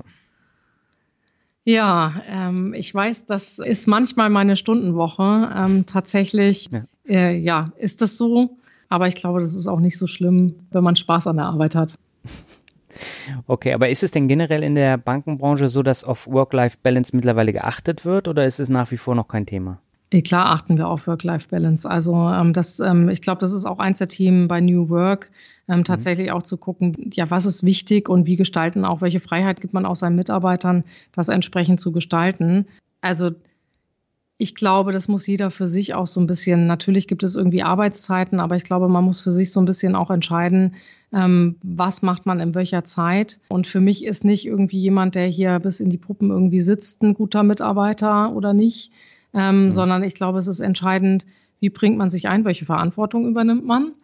Ja, ähm, ich weiß, das ist manchmal meine Stundenwoche. Ähm, tatsächlich, Ja. äh, ja, ist das so. Aber ich glaube, das ist auch nicht so schlimm, wenn man Spaß an der Arbeit hat. Okay, aber ist es denn generell in der Bankenbranche so, dass auf Work-Life-Balance mittlerweile geachtet wird oder ist es nach wie vor noch kein Thema? Eh, Klar achten wir auf Work-Life-Balance. Also ähm, das, ähm, ich glaube, das ist auch eins der Themen bei New Work, ähm, tatsächlich auch zu gucken, ja, was ist wichtig und wie gestalten auch, welche Freiheit gibt man auch seinen Mitarbeitern, das entsprechend zu gestalten. Also ich glaube, das muss jeder für sich auch so ein bisschen, natürlich gibt es irgendwie Arbeitszeiten, aber ich glaube, man muss für sich so ein bisschen auch entscheiden, ähm, was macht man in welcher Zeit. Und für mich ist nicht irgendwie jemand, der hier bis in die Puppen irgendwie sitzt, ein guter Mitarbeiter oder nicht, ähm, Mhm. sondern ich glaube, es ist entscheidend, wie bringt man sich ein, welche Verantwortung übernimmt man.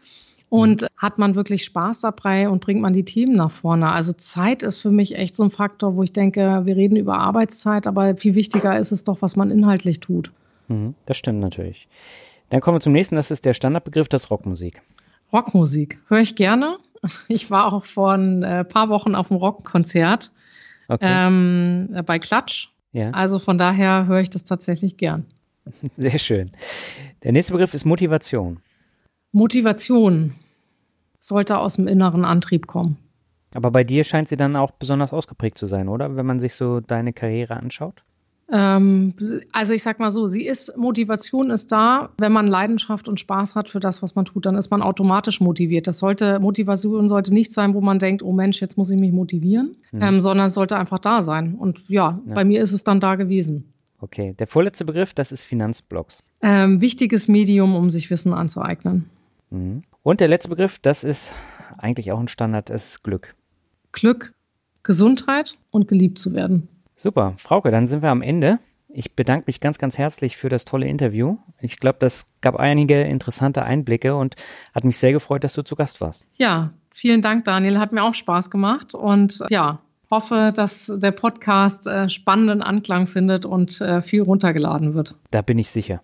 Und hat man wirklich Spaß dabei und bringt man die Themen nach vorne? Also Zeit ist für mich echt so ein Faktor, wo ich denke, wir reden über Arbeitszeit, aber viel wichtiger ist es doch, was man inhaltlich tut. Mhm, das stimmt natürlich. Dann kommen wir zum nächsten, das ist der Standardbegriff, das Rockmusik. Rockmusik höre ich gerne. Ich war auch vor ein äh, paar Wochen auf einem Rockkonzert okay. ähm, bei Klatsch. Ja. Also von daher höre ich das tatsächlich gern. Sehr schön. Der nächste Begriff ist Motivation. Motivation sollte aus dem inneren Antrieb kommen. Aber bei dir scheint sie dann auch besonders ausgeprägt zu sein, oder? Wenn man sich so deine Karriere anschaut? Ähm, also ich sag mal so, sie ist, Motivation ist da, wenn man Leidenschaft und Spaß hat für das, was man tut, dann ist man automatisch motiviert. Das sollte, Motivation sollte nicht sein, wo man denkt, oh Mensch, jetzt muss ich mich motivieren, hm. ähm, sondern es sollte einfach da sein. Und ja, ja, bei mir ist es dann da gewesen. Okay, der vorletzte Begriff, das ist Finanzblogs. Ähm, wichtiges Medium, um sich Wissen anzueignen. Mhm. Und der letzte Begriff, das ist eigentlich auch ein Standard, das ist Glück. Glück, Gesundheit und geliebt zu werden. Super, Frauke, dann sind wir am Ende. Ich bedanke mich ganz, ganz herzlich für das tolle Interview. Ich glaube, das gab einige interessante Einblicke und hat mich sehr gefreut, dass du zu Gast warst. Ja, vielen Dank, Daniel. Hat mir auch Spaß gemacht und ja, hoffe, dass der Podcast äh, spannenden Anklang findet und äh, viel runtergeladen wird. Da bin ich sicher.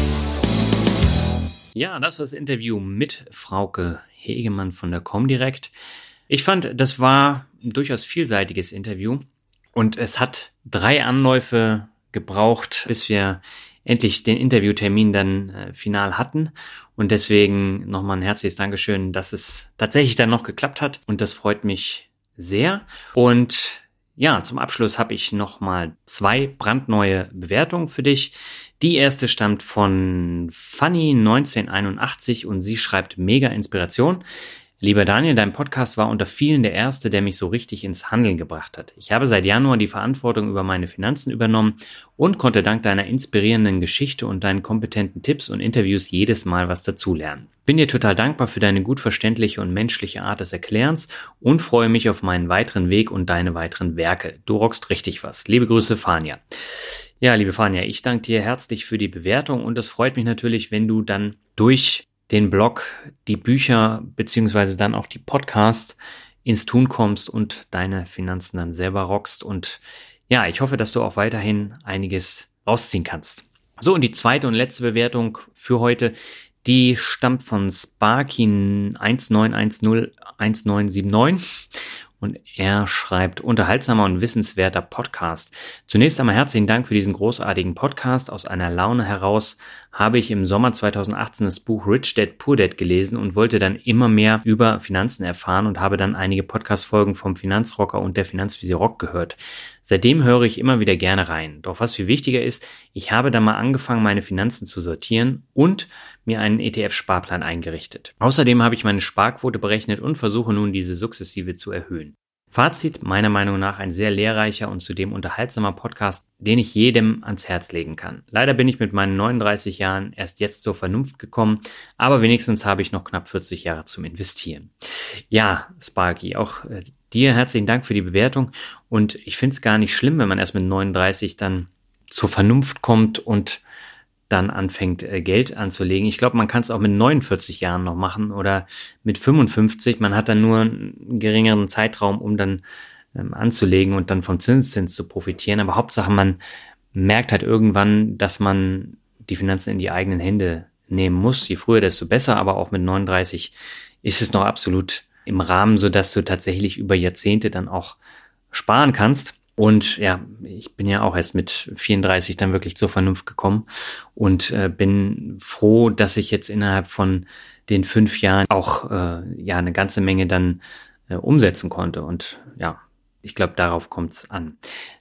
Ja, das war das Interview mit Frauke Hegemann von der Comdirect. Ich fand, das war ein durchaus vielseitiges Interview und es hat drei Anläufe gebraucht, bis wir endlich den Interviewtermin dann äh, final hatten. Und deswegen nochmal ein herzliches Dankeschön, dass es tatsächlich dann noch geklappt hat. Und das freut mich sehr. Und ja, zum Abschluss habe ich nochmal zwei brandneue Bewertungen für dich. Die erste stammt von Fanny neunzehnhunderteinundachtzig und sie schreibt mega Inspiration. Lieber Daniel, dein Podcast war unter vielen der erste, der mich so richtig ins Handeln gebracht hat. Ich habe seit Januar die Verantwortung über meine Finanzen übernommen und konnte dank deiner inspirierenden Geschichte und deinen kompetenten Tipps und Interviews jedes Mal was dazulernen. Bin dir total dankbar für deine gut verständliche und menschliche Art des Erklärens und freue mich auf meinen weiteren Weg und deine weiteren Werke. Du rockst richtig was. Liebe Grüße, Fania. Ja, liebe Fania, ich danke dir herzlich für die Bewertung und es freut mich natürlich, wenn du dann durch den Blog, die Bücher beziehungsweise dann auch die Podcasts ins Tun kommst und deine Finanzen dann selber rockst. Und ja, ich hoffe, dass du auch weiterhin einiges rausziehen kannst. So, und die zweite und letzte Bewertung für heute, die stammt von Sparky eins neun eins null eins neun sieben neun. Und er schreibt, unterhaltsamer und wissenswerter Podcast. Zunächst einmal herzlichen Dank für diesen großartigen Podcast. Aus einer Laune heraus habe ich im Sommer zweitausendachtzehn das Buch Rich Dad Poor Dad gelesen und wollte dann immer mehr über Finanzen erfahren und habe dann einige Podcast-Folgen vom Finanzrocker und der Finanzvisier Rock gehört. Seitdem höre ich immer wieder gerne rein. Doch was viel wichtiger ist, ich habe dann mal angefangen, meine Finanzen zu sortieren und mir einen E T F-Sparplan eingerichtet. Außerdem habe ich meine Sparquote berechnet und versuche nun, diese sukzessive zu erhöhen. Fazit, meiner Meinung nach ein sehr lehrreicher und zudem unterhaltsamer Podcast, den ich jedem ans Herz legen kann. Leider bin ich mit meinen neununddreißig Jahren erst jetzt zur Vernunft gekommen, aber wenigstens habe ich noch knapp vierzig Jahre zum Investieren. Ja, Sparky, auch äh, dir herzlichen Dank für die Bewertung und ich finde es gar nicht schlimm, wenn man erst mit neununddreißig dann zur Vernunft kommt und dann anfängt, Geld anzulegen. Ich glaube, man kann es auch mit neunundvierzig Jahren noch machen oder mit fünfundfünfzig. Man hat dann nur einen geringeren Zeitraum, um dann ähm, anzulegen und dann vom Zinseszins zu profitieren. Aber Hauptsache, man merkt halt irgendwann, dass man die Finanzen in die eigenen Hände nehmen muss. Je früher, desto besser. Aber auch mit neununddreißig ist es noch absolut im Rahmen, sodass du tatsächlich über Jahrzehnte dann auch sparen kannst. Und ja, ich bin ja auch erst mit vierunddreißig dann wirklich zur Vernunft gekommen und äh, bin froh, dass ich jetzt innerhalb von den fünf Jahren auch äh, ja eine ganze Menge dann äh, umsetzen konnte. Und ja, ich glaube, darauf kommt es an.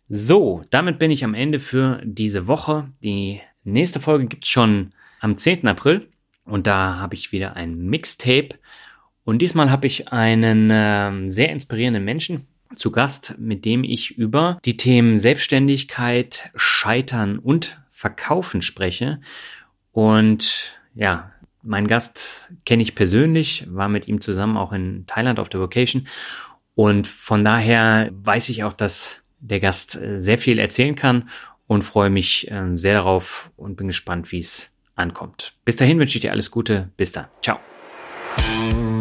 So, damit bin ich am Ende für diese Woche. Die nächste Folge gibt's schon am zehnten April und da habe ich wieder ein Mixtape. Und diesmal habe ich einen äh, sehr inspirierenden Menschen zu Gast, mit dem ich über die Themen Selbstständigkeit, Scheitern und Verkaufen spreche. Und ja, meinen Gast kenne ich persönlich, war mit ihm zusammen auch in Thailand auf der Vacation. Und von daher weiß ich auch, dass der Gast sehr viel erzählen kann und freue mich sehr darauf und bin gespannt, wie es ankommt. Bis dahin wünsche ich dir alles Gute. Bis dann. Ciao. Ciao.